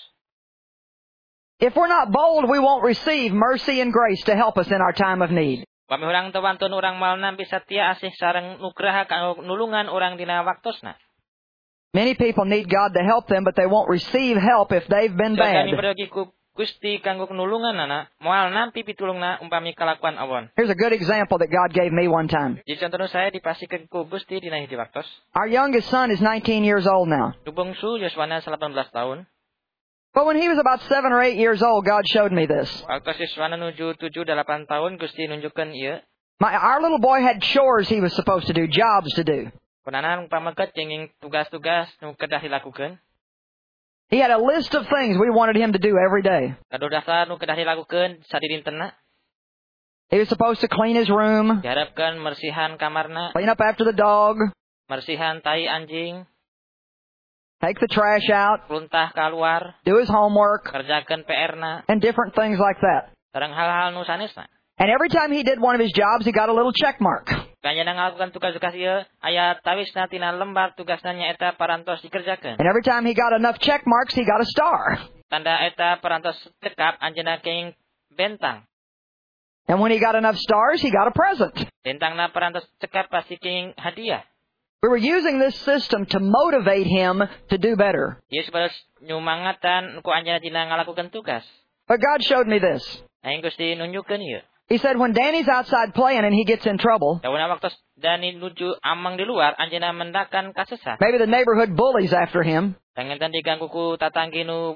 If we're not bold, we won't receive mercy and grace to help us in our time of need. Pami urang teu wantun urang mal nampi satia asih sareng nugraha kanggo nulungan urang dina waktosna. Many people need God to help them, but they won't receive help if they've been bad. Kami peryogi ku Gusti kanggo nulunganana moal nampi pitulungna umpami kalakuan awon. Here's a good example that God gave me one time. Jadi contohnya saya dipasikeun ku Gusti dina hiji waktos. Our youngest son is 19 years old now. Nu bungsu Yoswana 18 tahun. But when he was about 7 or 8 years old, God showed me this. Waktu Yoswana nuju 7-8 tahun Gusti nunjukkeun ieu. Our little boy had chores he was supposed to do, jobs to do. Kunanan pamaket jeung tugas-tugas nu kedah dilakukeun. He had a list of things we wanted him to do every day. Kado dasar nu kedah dilakukeun sadidintena. He was supposed to clean his room, Diharapkeun mersihan kamarna, clean up after the dog, mersihan tai anjing, take the trash out, luntah keluar, do his homework, kerjakeun PR-na, and different things like that. sareng hal-hal nu sanesna. And every time he did one of his jobs, he got a little check mark. Panjenengan ngalakukan tugas-tugas ieu aya tawisna tina lembar tugasna nyaeta parantos dikerjakeun. And every time he got enough check marks, he got a star. Tanda eta parantos cekap anjeunna kenging bentang. And when he got enough stars, he got a present. Bentangna parantos cekap pasti kenging hadiah. We were using this system to motivate him to do better. Ieu sabados nyumangatan ku anjeunna dina ngalakukeun tugas. But God showed me this. Aing Gusti nunjukkeun ieu. He said when Danny's outside playing and he gets in trouble, Dauna waktu Dani nuju amang di luar, anjeunna mendakan kasesat. maybe the neighborhood bullies after him, Tangan diganggu ku tatanggi nu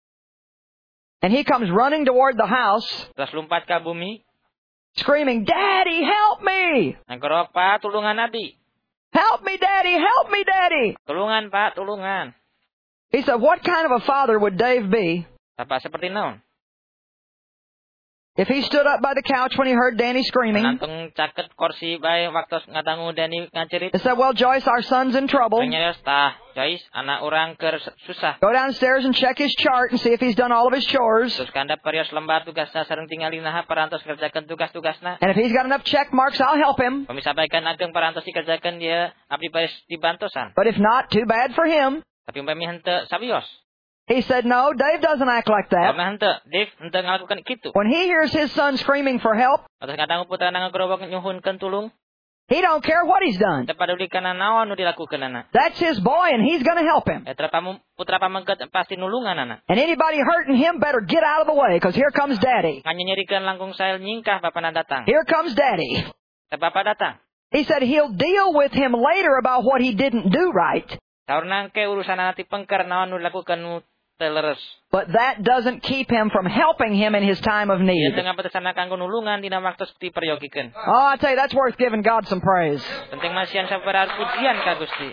and he comes running toward the house, terus lompat ka bumi. screaming, "Daddy, help me! Nangkorok, Pak, tulungan Abi. Help me, Daddy! Help me, Daddy!" Tulungan, Pak, tulungan. He said, what kind of a father would Dave be Bapak seperti naon? If he stood up by the couch when he heard Danny screaming Nantung caket kursi bae waktu ngadangu Dani ngacerit. and said, well, Joyce, our son's in trouble, Nyarios tah, Joyce, anak orang keur susah. go downstairs and check his chart and see if he's done all of his chores. Terus kandap perios lembar tugasna sareng tingali naha parantos kerjakeun tugas-tugasna. And if he's got enough check marks, I'll help him. Pamisabaikan ageng parantos dikerjakeun dia abdi baris dibantosan. But if not, too bad for him. Tapi umpami henteu sabios. He said, no, Dave doesn't act like that. Karena henteu, Dave henteu ngalakukan kitu. When he hears his son screaming for help, Atas kadangu putrana ngagrobok nyuhunkeun tulung, he don't care what he's done. teu paduli kana naon nu dilakukeunana. That's his boy, and he's going to help him. Putra pamengket pasti nulunganana. And anybody hurting him better get out of the way, because here comes Daddy. Nganyerikeun langkung sael nyingkah bapana datang. Here comes Daddy. Teu bapa datang. He said he'll deal with him later about what he didn't do right. Saurna ke urusanana ti pengker naon nu dilakukeun nu teu leres. But that doesn't keep him from helping him in his time of Ieu need. teu ngabeutesana kanggo nulungan dina waktu ti periogikeun. Oh, I tell you, that's worth giving God some praise. Penting masihan sabaraha pujian ka Gusti.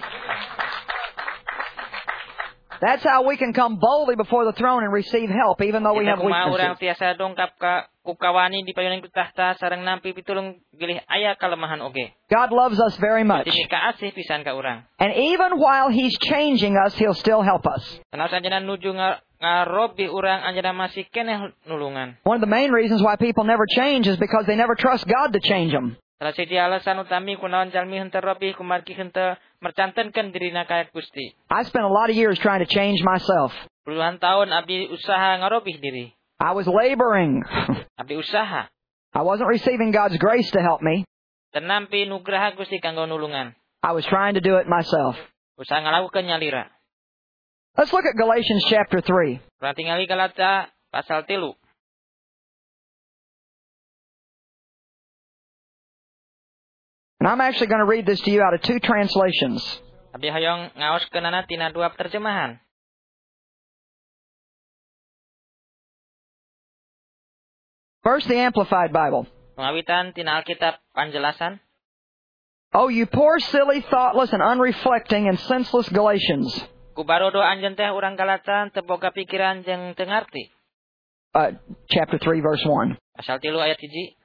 That's how we can come boldly before the throne and receive help, even though we have Kumaha urang weaknesses. tiasa dongkap ka kukawani di payunan tahta sareng nampi pitulung gilih aya kalemahan oge. God loves us very much. Jadi kaasih pisan ka urang. And even while He's changing us, He'll still help us. Tenaos anjeunna nuju ngarobi urang anjeunna masih keneh nulungan. One of the main reasons why people never change is because they never trust God to change them. Salah siji alasan utami kunaon jalmi henteu robih kumargi henteu mercantenkeun dirina ka Gusti. I spent a lot of years trying to change myself. Puluhan tahun abdi usaha ngarobih diri. I was laboring. Abdi usaha. I wasn't receiving God's grace to help me. Dan nampi nugraha Gusti kanggo nulungan. I was trying to do it myself. Usaha ngalakukeun nyalira. Let's look at Galatians chapter 3. Urang tingali Galata pasal 3. And I'm actually going to read this to you out of two translations. Abdi hoyong ngaoskeunana tina dua terjemahan. First, the Amplified Bible. Pengawitan tina Alkitab Panjelasan. Oh, you poor, silly, thoughtless, and unreflecting and senseless Galatians. Kubarodo anjeun teh urang Galata teu boga pikiran jeung teu ngarti. Chapter 3, verse 1. Pasal 3 ayat 1.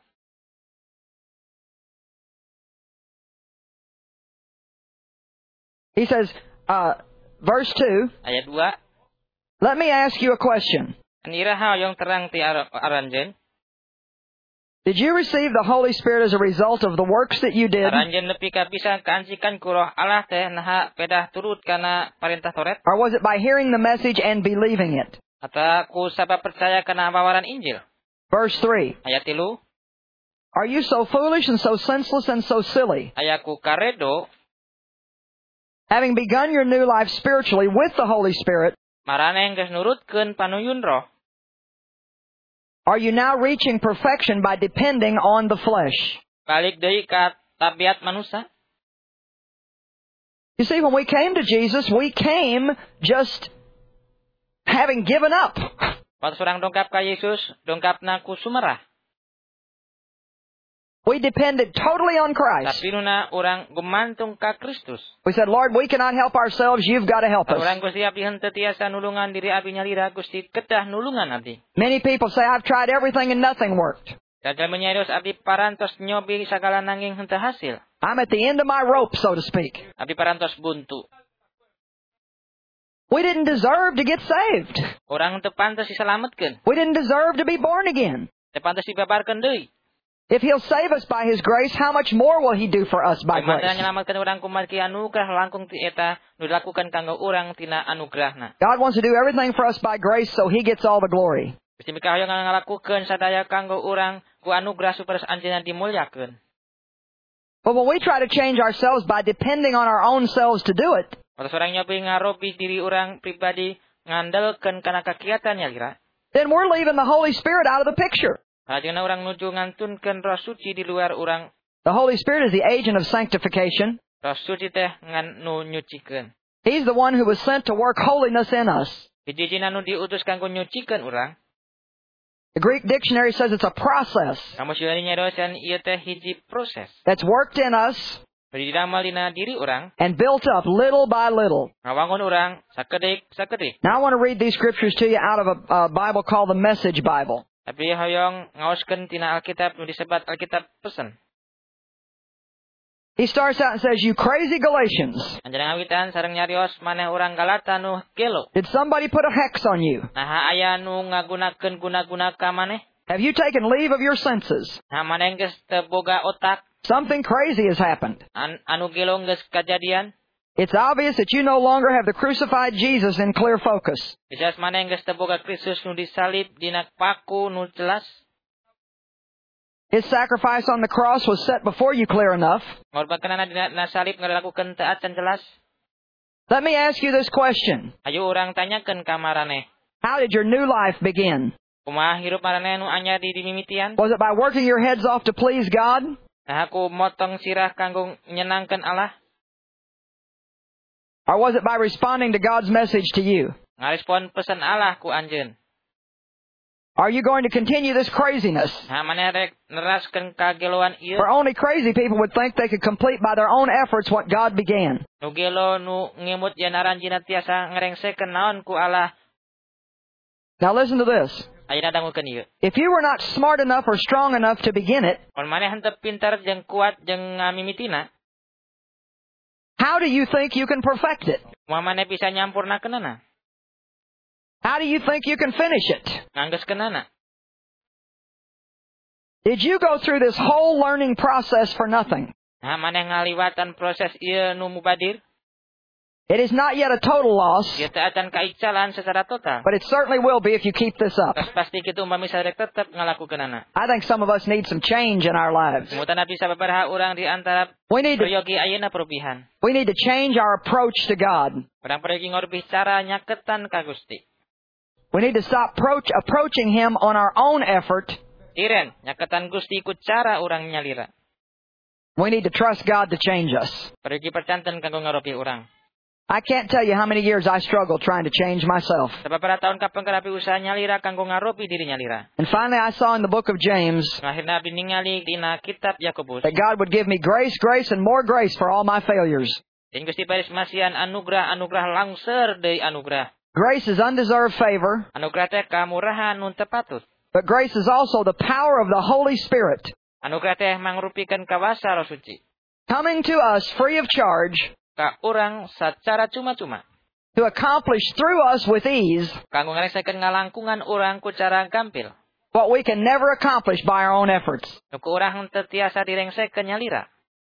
He says, verse 2, Ayat 2. let me ask you a question. An iraha hoyong terang ti aranjeun. Did you receive the Holy Spirit as a result of the works that you did? Aranjeun nepi ka bisa kaansikan ku Roh Allah teh naha pedah turut kana parentah Toret Or was it by hearing the message and believing it? atawa ku sabab percaya kana bawaran Injil. Verse 3, Ayat 3. are you so foolish and so senseless and so silly? Ayaku karedo Having begun your new life spiritually with the Holy Spirit, maraneh geus nurutkeun panuyun Roh. are you now reaching perfection by depending on the flesh? Balik deui ka tabiat manusia. You see, when we came to Jesus, we came just having given up. Waktu surang dongkap ka Yesus, dongkapna ku sumerah. We depended totally on Christ. Tapi nuna urang gumantung ka Kristus. We said, Lord, we cannot help ourselves. You've got to help us. Urang Gusti abdi henteu tiasa nulungan diri abdi nyalira Gusti kedah nulungan abdi. Many people say, I've tried everything and nothing worked. Gagal menyarios abdi parantos nyobi sagala nanging henteu hasil. I'm at the end of my rope, so to speak. Abdi parantos buntu. We didn't deserve to get saved. Urang henteu pantes disalametkeun. We didn't deserve to be born again. Teu pantes dibabarkeun deui. If He'll save us by His grace, how much more will He do for us by Mantena grace? nyelametkeun urang kumargi anugrah langkung ti eta nu dilakukan kanggo urang tina anugrahna. God wants to do everything for us by grace, so He gets all the glory. Gusti mika hoyong ngalakukeun sadaya kanggo urang ku anugrah supados anjeunna dimulyakeun. But when we try to change ourselves by depending on our own selves to do it, Waktu surang nyobi ngarobi diri urang pribadi ngandelkeun kana kakiatan nyalira. then we're leaving the Holy Spirit out of the picture. Lajengna urang nuju ngantunkeun Roh Suci di luar urang. The Holy Spirit is the agent of sanctification. Roh Suci teh ngan nu nyucikeun. He's the one who was sent to work holiness in us. Hiji-hijina nu diutus kanggo nyucikeun urang. The Greek dictionary says it's a process Kamu syuari nyadosan ieu teh hiji proses. that's worked in us Didamel dina diri urang, and built up little by little. ngawangun urang sakedik. Now I want to read these scriptures to you out of a Bible called the Message Bible. Abdi hoyong ngaoskeun tina Alkitab nu disebat Alkitab pesen. He starts out and says, "You crazy Galatians. Anjeunna ngawitan sareng nyarios maneh urang Galata nu gelo. Did somebody put a hex on you? Nah aya nu ngagunakeun guna-guna ka maneh? Have you taken leave of your senses? Nah maneh geus teu boga otak. Something crazy has happened. Anu gelo geus kajadian. It's obvious that you no longer have the crucified Jesus in clear focus. Jelas maneh geus teu boga Kristus nu disalib dina paku nu jelas. His sacrifice on the cross was set before you clear enough. Ngorbankeunana dina salib ngalakukeun teu acan jelas. Let me ask you this question. Ayo urang tanyakeun ka maraneh. How did your new life begin? Kumaha hirup maraneh nu anyar di mimitian? Was it by working your heads off to please God? Nah aku motong sirah kanggo nyenangkeun Allah? Or was it by responding to God's message to you? Ngarespon pesan Allah ku anjeun. Are you going to continue this craziness? Nah maneh rek neraskeun kageloan ieu? For only crazy people would think they could complete by their own efforts what God began. Nu gelo nu ngemut yen aranjeunna tiasa ngerengsekeun naon ku Allah. Now listen to this. Ayeuna dangukeun ieu. If you were not smart enough or strong enough to begin it, Mun maneh henteu pintar jeung kuat jeung ngamimitina, how do you think you can perfect it? moal maneh bisa nyampurnakeunana? How do you think you can finish it? Nganggeuskeunana? Did you go through this whole learning process for nothing? Nah maneh ngaliwatan proses ieu nu mubadir? It is not yet a total loss, Ieu teu acan kaicalan secara total. but it certainly will be if you keep this up. Tos pasti kitu umpami sadek tetep ngalakukeunana. I think some of us need some change in our lives. Mutana bisa babaraha urang di antara We need proyogi ayeuna perubihan. to change our approach to God. Urang proyogi ngorbih cara nyaketan ka Gusti. We need to stop approaching Him on our own effort. Tiren nyaketan Gusti ku cara urang nyalira. We need to trust God to change us. Proyogi percanten kanggo ngarobi urang. I can't tell you how many years I struggled trying to change myself. Sababaraha taun kapengker abdi usaha nyalira kanggo ngarobi diri nyalira. And finally I saw in the book of James Akhirna abdi ningali dina kitab Yakobus. that God would give me grace, and more grace for all my failures. Deui Gusti paris masihan anugrah langser deui anugrah. Grace is undeserved favor, Anugrah teh kamurahan nun teu patut. but grace is also the power of the Holy Spirit Anugrah teh mangrupikeun kawasa Roh Suci coming to us free of charge ka urang sacara cuma-cuma. to accomplish through us with ease Kanggo ngareksakeun ngalangkungan urang ku cara gampil. what we can never accomplish by our own efforts. Nu ku urang teu tiasa direngsekeun nyalira.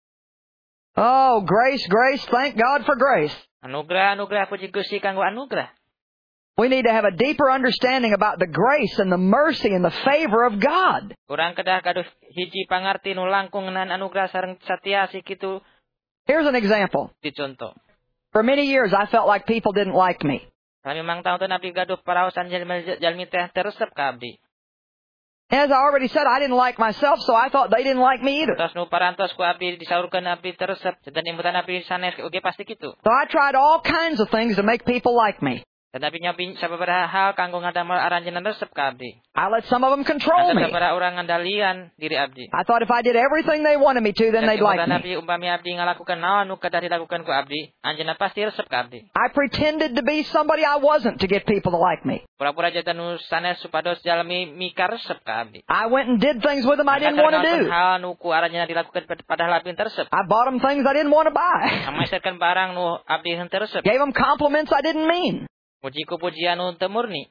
Oh, grace, thank God for grace. Anugrah puji Gusti kanggo anugrah. We need to have a deeper understanding about the grace and the mercy and the favor of God. Urang kedah kaduh hiji pangarti nu langkung ngan anugrah sareng satiasi kitu Here's an example. dicontoh. For many years, I felt like people didn't like me. Kami mang taun abdi gaduh paraosan jalmi teh teresep ka abdi. As I already said, I didn't like myself, so I thought they didn't like me either. Tos nu parantos ku abdi disaurkeun abdi teresep dan imbutan abdi sanes oge pasti kitu. So I tried all kinds of things to make people like me. Tetapi nyobi sababaraha hal kanggo ngadamel aranjeunna resep ka abdi. I let some of them control me. Sababaraha urang ngandalian diri abdi. I thought if I did everything they wanted me to, then they'd like me. Abdi umpami abdi ngalakukeun naon nu kedah dilakukeun ku abdi, anjeunna pasti resep ka abdi. I pretended to be somebody I wasn't to get people to like me. Pura-pura jadi nu sanes supados jalmi mika resep ka abdi. I went and did things with them I didn't want to do. Hal nu ku aranjeunna dilakukeun padahal abdi teu resep. I bought them things I didn't want to buy. Amaiskeun barang nu abdi henteu resep. Gave them compliments I didn't mean. Puji ku pujian nu teu murni.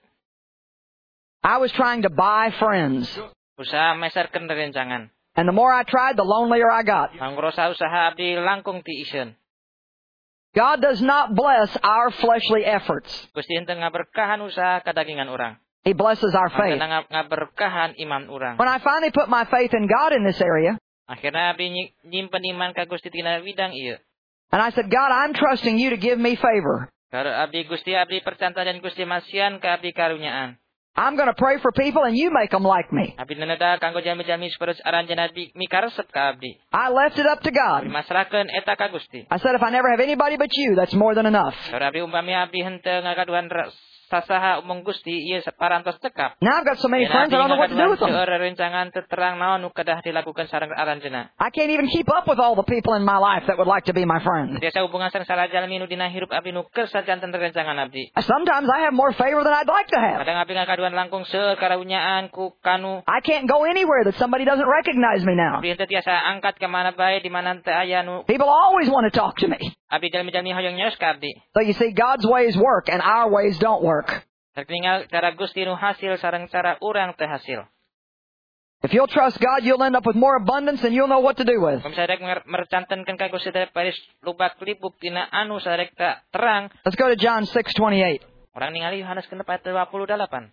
I was trying to buy friends. Usaha meserkeun rerencangan. And the more I tried, the lonelier I got. Manggrosa usaha abdi langkung ti iseun. God does not bless our fleshly efforts. Gusti henteu ngaberkahan usaha kadagingan urang. He blesses our faith. Ngaberkahan iman urang. When I finally put my faith in God in this area, Akhirna abdi nyimpen iman ka Gusti tina widang ieu. and I said, God, I'm trusting you to give me favor. Karo abdi Gusti abdi percanta dan Gusti masian ka abdi karunyaan. I'm going to pray for people and you make them like me. Abdi neneda kanggo jami-jami saperus aranjeunna abdi mikaresep ka abdi. I left it up to God. Dimasrahkeun eta ka Gusti. I said, if I never have anybody but you, that's more than enough. Karo abdi umpami abdi henteu ngagaduhan sasaha umum Gusti ieu parantos cekap. Now I've got so many friends, I don't know what to do with them. Seueur rencangan terang naon nu kedah dilakukan sareng aranjeunna. I can't even keep up with all the people in my life that would like to be my friend. Tiasa hubungan sareng salajalmi nu dina hirup abdi nu keur sajanten rencangan abdi. Sometimes I have more favor than I'd like to have. Kadang abdi ngakaduan langkung seueur karunyaan ku kanu. I can't go anywhere that somebody doesn't recognize me now. Abdi teu tiasa angkat ke mana bae di mana teu aya nu. People always want to talk to me. Abdi jalmi-jalmi hoyong nyaos ka abdi. So you see, God's ways work and our ways don't work. Tinggal cara Gusti nu hasil sareng cara urang teu hasil. If you'll trust God, you'll end up with more abundance and you'll know what to do with. Kalau sadek mercantenkeun ka Gusti teh paris lubak lipuk tina anu sadek tak terang. Let's go to John 6:28. Orang ningali Yohanes 6:28.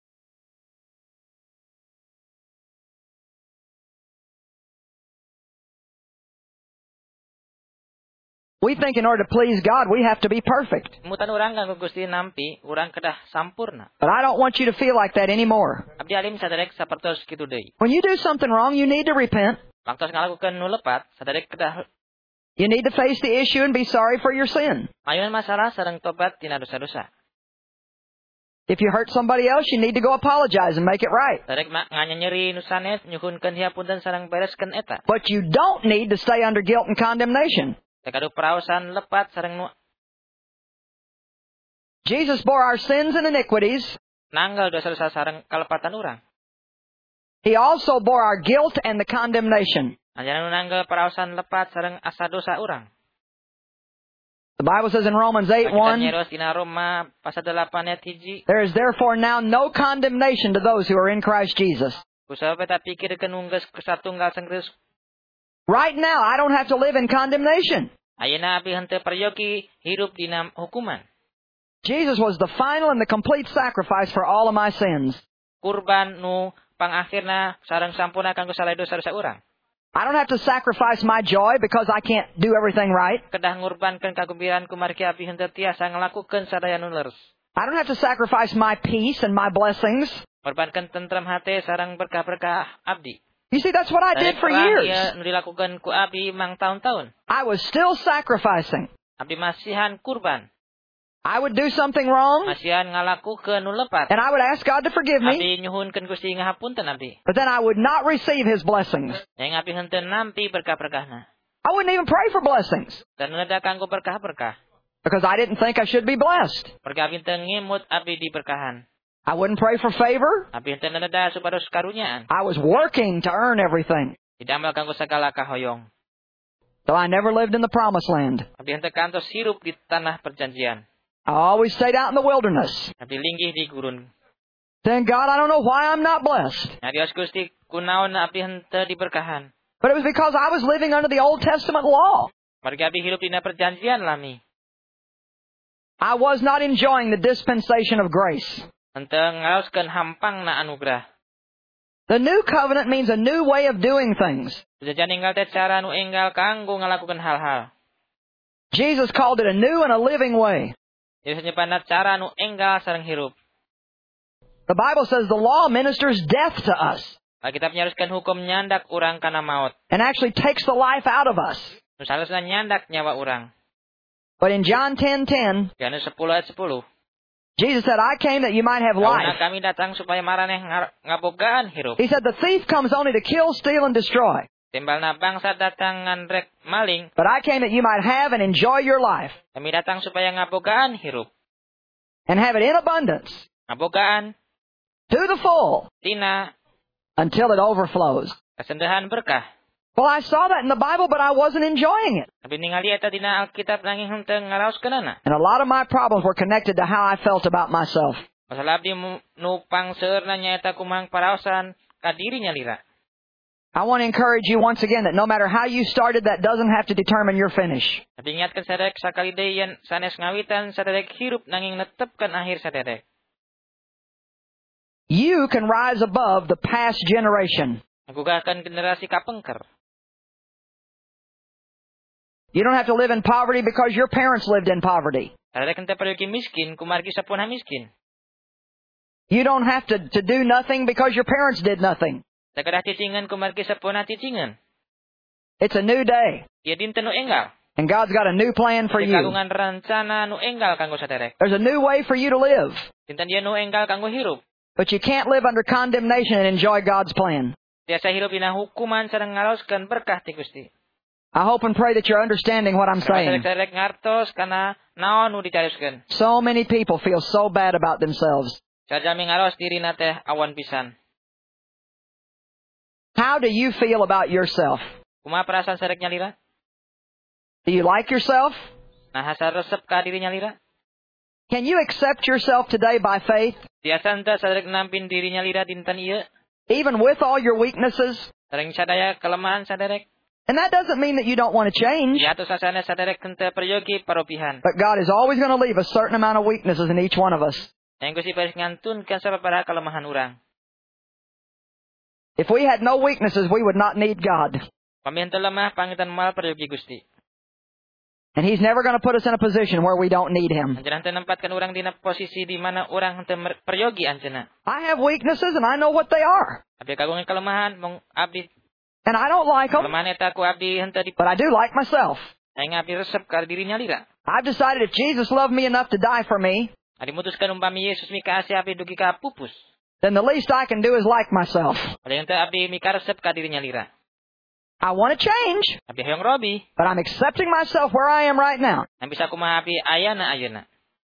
We think in order to please God, we have to be perfect. Mutan urang kanggo Gusti nampi, urang kedah sampurna. But I don't want you to feel like that anymore. Abdi alim saderek sapertos kitu deui. When you do something wrong, you need to repent. Waktos ngalakukeun nu lepat, saderek kedah. You need to face the issue and be sorry for your sin. Mayun masalah sareng tobat tina dosa-dosa. If you hurt somebody else, you need to go apologize and make it right. Saderek nganyeri nu sanes nyuhunkeun hapunten sareng bereskeun eta. But you don't need to stay under guilt and condemnation. Tekadu praosan lepat sareng nu. Jesus bore our sins and iniquities. Nanggal dosa-dosa sareng kalepatan urang. He also bore our guilt and the condemnation. Anjeunna nu nanggal praosan lepat sareng asa dosa urang. The Bible says in Romans 8:1, there is therefore now no condemnation to those who are in Christ Jesus. Right now, I don't have to live in condemnation. Jesus was the final and the complete sacrifice for all of my sins. I don't have to sacrifice my joy because I can't do everything right. I don't have to sacrifice my peace and my blessings. You see, that's what I did for years. I was still sacrificing. I would do something wrong, and I would ask God to forgive me, but then I would not receive His blessings. I wouldn't even pray for blessings, because I didn't think I should be blessed. I wouldn't pray for favor. I was working to earn everything. So I never lived in the promised land. I always stayed out in the wilderness. Saying, God, I don't know why I'm not blessed. But it was because I was living under the Old Testament law. I was not enjoying the dispensation of grace. The new covenant means a new way of doing things. Jesus called it a new and a living way. The Bible says the law ministers death to us and actually takes the life out of us. But in John 10:10, Jesus said, I came that you might have life. He said, the thief comes only to kill, steal, and destroy. But I came that you might have and enjoy your life. And have it in abundance. To the full. Until it overflows. Well, I saw that in the Bible, but I wasn't enjoying it. And a lot of my problems were connected to how I felt about myself. I want to encourage you once again that no matter how you started, that doesn't have to determine your finish. You can rise above the past generation. You don't have to live in poverty because your parents lived in poverty. You don't have to do nothing because your parents did nothing. It's a new day. And God's got a new plan for you. Kagungan rencana nu enggal kanggo saderek. There's a new way for you to live. Dinten dia nu enggal kanggo hirup. But you can't live under condemnation and enjoy God's plan. Tiasa hirup dina hukuman sareng ngaroskeun berkah ti Gusti. I hope and pray that you're understanding what I'm saying. Saderek ngartos kana naon nu dicarioskeun. So many people feel so bad about themselves. Sajami ngaros dirina teh awan pisan. How do you feel about yourself? Kumaha perasaan saderek nyalira? Do you like yourself? Nah, hasa resep ka diri nyalira? Can you accept yourself today by faith? Tiasa henteu saderek nampin diri nyalira dinten ieu. Even with all your weaknesses? Sareng sadaya kelemahan saderek. And that doesn't mean that you don't want to change. Ya atuh sasana saderek henteu peryogi paropihan. But God is always going to leave a certain amount of weaknesses in each one of us. Yang Gusti paris ngantunkeun sababaraha kelemahan urang. If we had no weaknesses, we would not need God. Pami henteu lemah pangitan moal peryogi Gusti. And He's never going to put us in a position where we don't need Him. Anjeunna henteu nempatkeun urang dina posisi di mana urang henteu peryogi anjeunna. I have weaknesses and I know what they are. Abdi kagungan kelemahan mung abdi. And I don't like them. Kelemahan eta ku abdi henteu But I do like myself. Aing abdi resep ka diri nyalira. I've decided if Jesus loved me enough to die for me, Adi mutuskeun umpami Yesus mikaasih abdi dugi ka pupus. then the least I can do is like myself. Paling henteu abdi mikaresep ka diri nyalira. I want to change, Abdi hoyong robi. but I'm accepting myself where I am right now. Yang bisa kumaha abdi ayana ayeuna.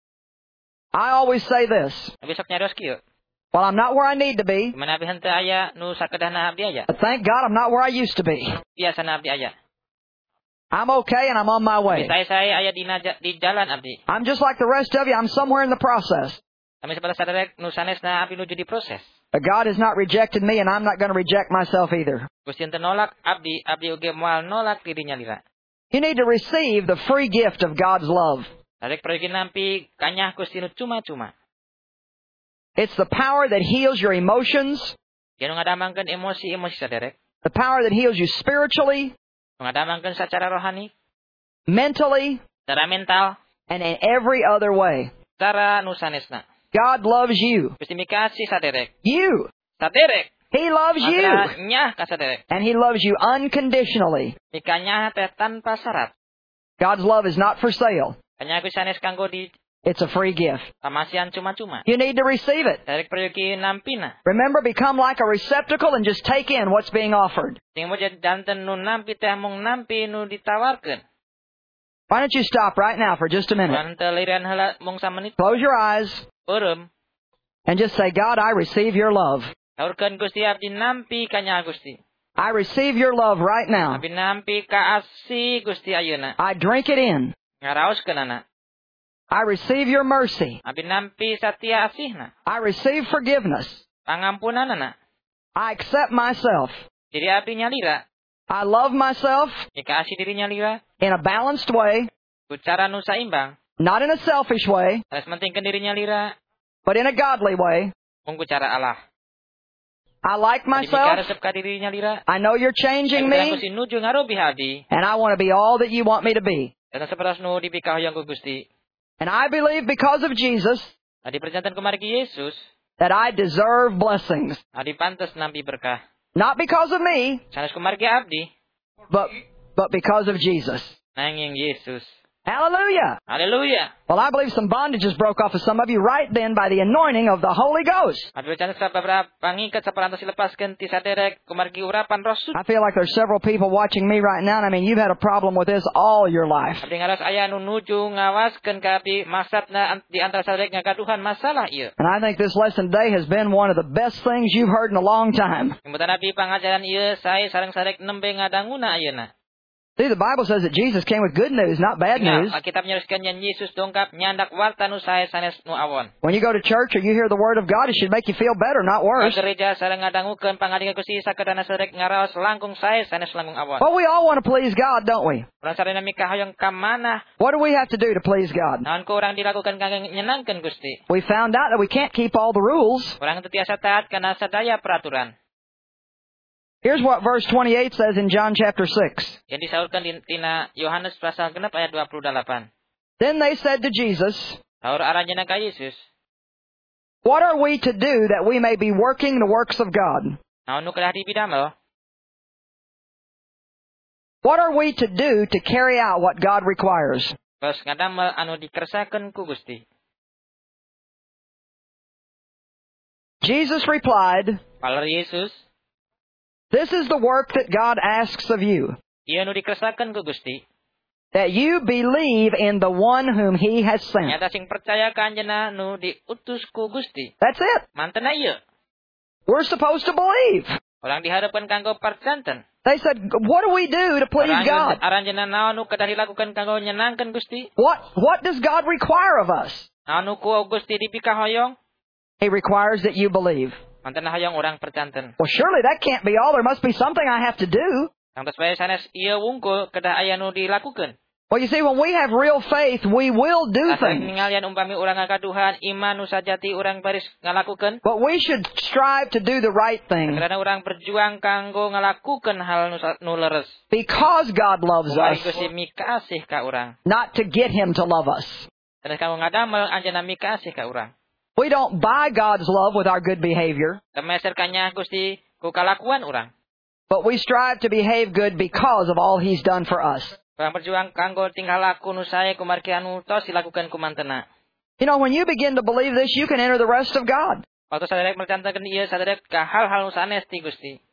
I always say this. Abdi sok nyarios kieu. Well, I'm not where I need to be, Mana abdi henteu aya nu sakedahna abdi aya. but thank God I'm not where I used to be. Biasana abdi aya. I'm okay and I'm on my way. Saya aya di jalan abdi. I'm just like the rest of you. I'm somewhere in the process. Kami sapada saderek nu sanesna abdi nuju di proses. But God has not rejected me and I'm not going to reject myself either. Gusti henteu nolak abdi oge moal nolak diri nyalira. You need to receive the free gift of God's love. Saderek pergi nampi kanyah Gusti nu cuma-cuma. It's the power that heals your emotions. Yang ngadamangkeun emosi-emosi saderek. The power that heals you spiritually, Ngadamangkeun secara rohani, mentally, secara mental, and in every other way. secara nu sanesna. God loves you. Gusti mikasih saderek. You. Saderek. He loves you. Nyah ka saderek. And He loves you unconditionally. Mikanya teh tanpa syarat. God's love is not for sale. Kanya ku sanes kanggo di It's a free gift. pamasian cuma-cuma. You need to receive it. Saderek peryogi nampina. Remember, become like a receptacle and just take in what's being offered. Sing mo jadi danten nu nampi teh mung nampi nu ditawarkeun. Why don't you stop right now for just a minute? Henteu lirean heula mung samenit. Close your eyes Eureum. and just say, God, I receive your love. Saurkeun Gusti abdi nampi kanya Gusti. I receive your love right now. Abdi nampi kaasih Gusti ayeuna. I drink it in. Ngaraoskeunana. I receive your mercy. Abdi nampi satia asihna. I receive forgiveness. Pangampunanana. I accept myself. Diri abdi nyalira. I love myself Dikasih diri nyalira. in a balanced way, Ku cara nu saimbang. not in a selfish way, Harus mentingkeun diri nyalira. but in a godly way. Mung ku cara Allah. I like myself. Dikaresep ka diri nyalira. I know you're changing Aku me, si nuju ngarobi abdi. and I want to be all that you want me to be. Dan saperas nu dipikah hoyong ku Gusti. And I believe because of Jesus Adi perjantan kumargi Yesus. that I deserve blessings. Adi pantas nampi berkah. Not because of me, Sanes kumargi abdi. but because of Jesus. Nanging Yesus. Hallelujah. Haleluya. Well, I believe some bondages broke off of some of you right then by the anointing of the Holy Ghost. Adi perjantan sababra pangikat saparantos dilepaskeun ti saderek kumargi urapan Roh Suci. I feel like there's several people watching me right now, and I mean, you've had a problem with this all your life. Abdi ngaras aya nu nuju ngawaskeun ka abdi maksudna di antara saderek ngagaduhan masalah ieu. And I think this lesson today has been one of the best things you've heard in a long time. Imbutan abdi pangajaran ieu sae sareng sadek nembe ngadanguna ayeuna. See, the Bible says that Jesus came with good news, not bad news. Alkitab nyeriskeun yen Yesus dongkap nyandak warta nu sae sanes nu awon. When you go to church or you hear the Word of God, it should make you feel better, not worse. Gereja sareng ngadangukeun pangadingan Gusti sakedana sadek ngaraos langkung sae sanes langkung awon. But we all want to please God, don't we? Urang sareng mikahoyong ka manah. What do we have to do to please God? Naon ku urang dilakukan kangge nyenangkeun Gusti. We found out that we can't keep all the rules. Urang teu tiasa taat kana sadaya peraturan. Here's what verse 28 says in John chapter 6. Yang disaurkeun tina Yohanes pasal 6 ayat 28. Then they said to Jesus, Saur aranjeunna ka Yesus, what are we to do that we may be working the works of God? naon nu kedah dibidamel? What are we to do to carry out what God requires? Terus ngadamel anu dikersakeun ku Gusti. Jesus replied, Paler Yesus, this is the work that God asks of you. Ieu nu dikersakeun ku Gusti. That you believe in the one whom He has sent. Nyata sing percaya ka anjeunna nu diutus ku Gusti. That's it. Mantena ieu. We're supposed to believe. Orang diharapkeun kanggo percanten. They said, what do we do to please God? Aranjeunna naon nu kedah dilakukeun kanggo nyenangkeun Gusti? What does God require of us? Naon nu ku Gusti dipikahoyong? He requires that you believe. Mantena hoyong orang percanten. Well, surely that can't be all. There must be something I have to do. Tangtos bae sanes ieu wungkul kedah aya nu dilakukeun. Well, you see, when we have real faith, we will do things. Ningalian umpami urang ngakaduhan iman nu sajati urang baris ngalakukeun. But we should strive to do the right thing. Karena urang berjuang kanggo ngalakukeun hal nu leres. Because God loves us. Gusti mikasih ka urang. Not to get Him to love us. Terus kanggo ngadamel anjeunna mikasih ka urang. We don't buy God's love with our good behavior. Temeser kanya Gusti ku kalakuan urang. But we strive to behave good because of all He's done for us. Urang berjuang kanggo tingkah laku nu sae kumargi anu tos dilakukeun ku mantena. You know, when you begin to believe this, you can enter the rest of God. Waktu saderek mercantakeun ieu saderek ka hal-hal nu sanes ti Gusti.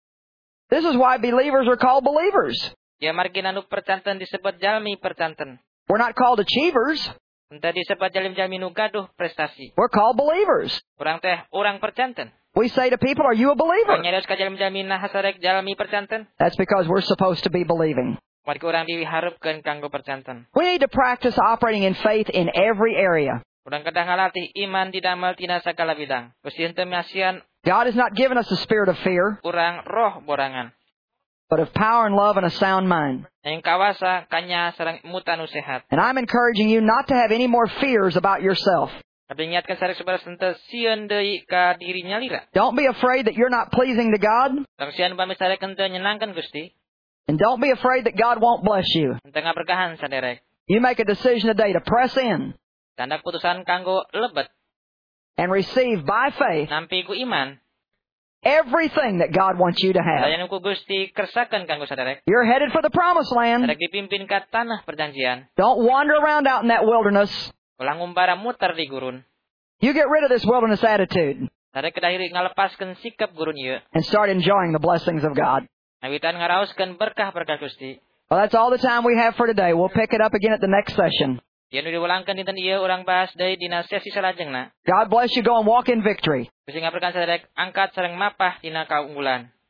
This is why believers are called believers. Ya margi anu percanten disebut jalmi percanten. We're not called achievers. Enta disebut jalmi nu gaduh prestasi. We're called believers. Urang teh urang percanten. We say to people, are you a believer? Nyados ka jalmi nah saderek jalmi percanten. That's because we're supposed to be believing. Margi urang diharupkeun kanggo percanten. We need to practice operating in faith in every area. Urang kedah ngalatih iman didamel tina sagala bidang. Gusti henteu miasian God has not given us a spirit of fear, urang roh borangan, but of power and love and a sound mind. Yang kawasa kanya sareng muta nu sehat. And I'm encouraging you not to have any more fears about yourself. Tapi ingatkan sareng saudara henteu sieun deui ka diri nyalira. Don't be afraid that you're not pleasing to God. Tong sieun upami sareng henteu nyenangkeun Gusti. And don't be afraid that God won't bless you. Henteu ngaberkahan saderek. You make a decision today to press in. Tanda keputusan kanggo lebet. And receive by faith nampi ku iman everything that God wants you to have. Layanan ku Gusti kersakeun kanggo saderek. You're headed for the promised land. Saderek dipimpin ka tanah perjanjian. Don't wander around out in that wilderness. Ulang umbara muter di gurun. You get rid of this wilderness attitude. Saderek kedahiri ngalepaskeun sikap gurun ieu. And start enjoying the blessings of God. Awitan ngaraoskeun berkah-berkah Gusti. Well, that's all the time we have for today. We'll pick it up again at the next session. Yen diulangkeun dinten ieu urang bahas deui dina sesi salajengna. God bless you. Go and walk in victory. Gusti ngaberkahan saderek angkat sareng mapah dina kaunggulan.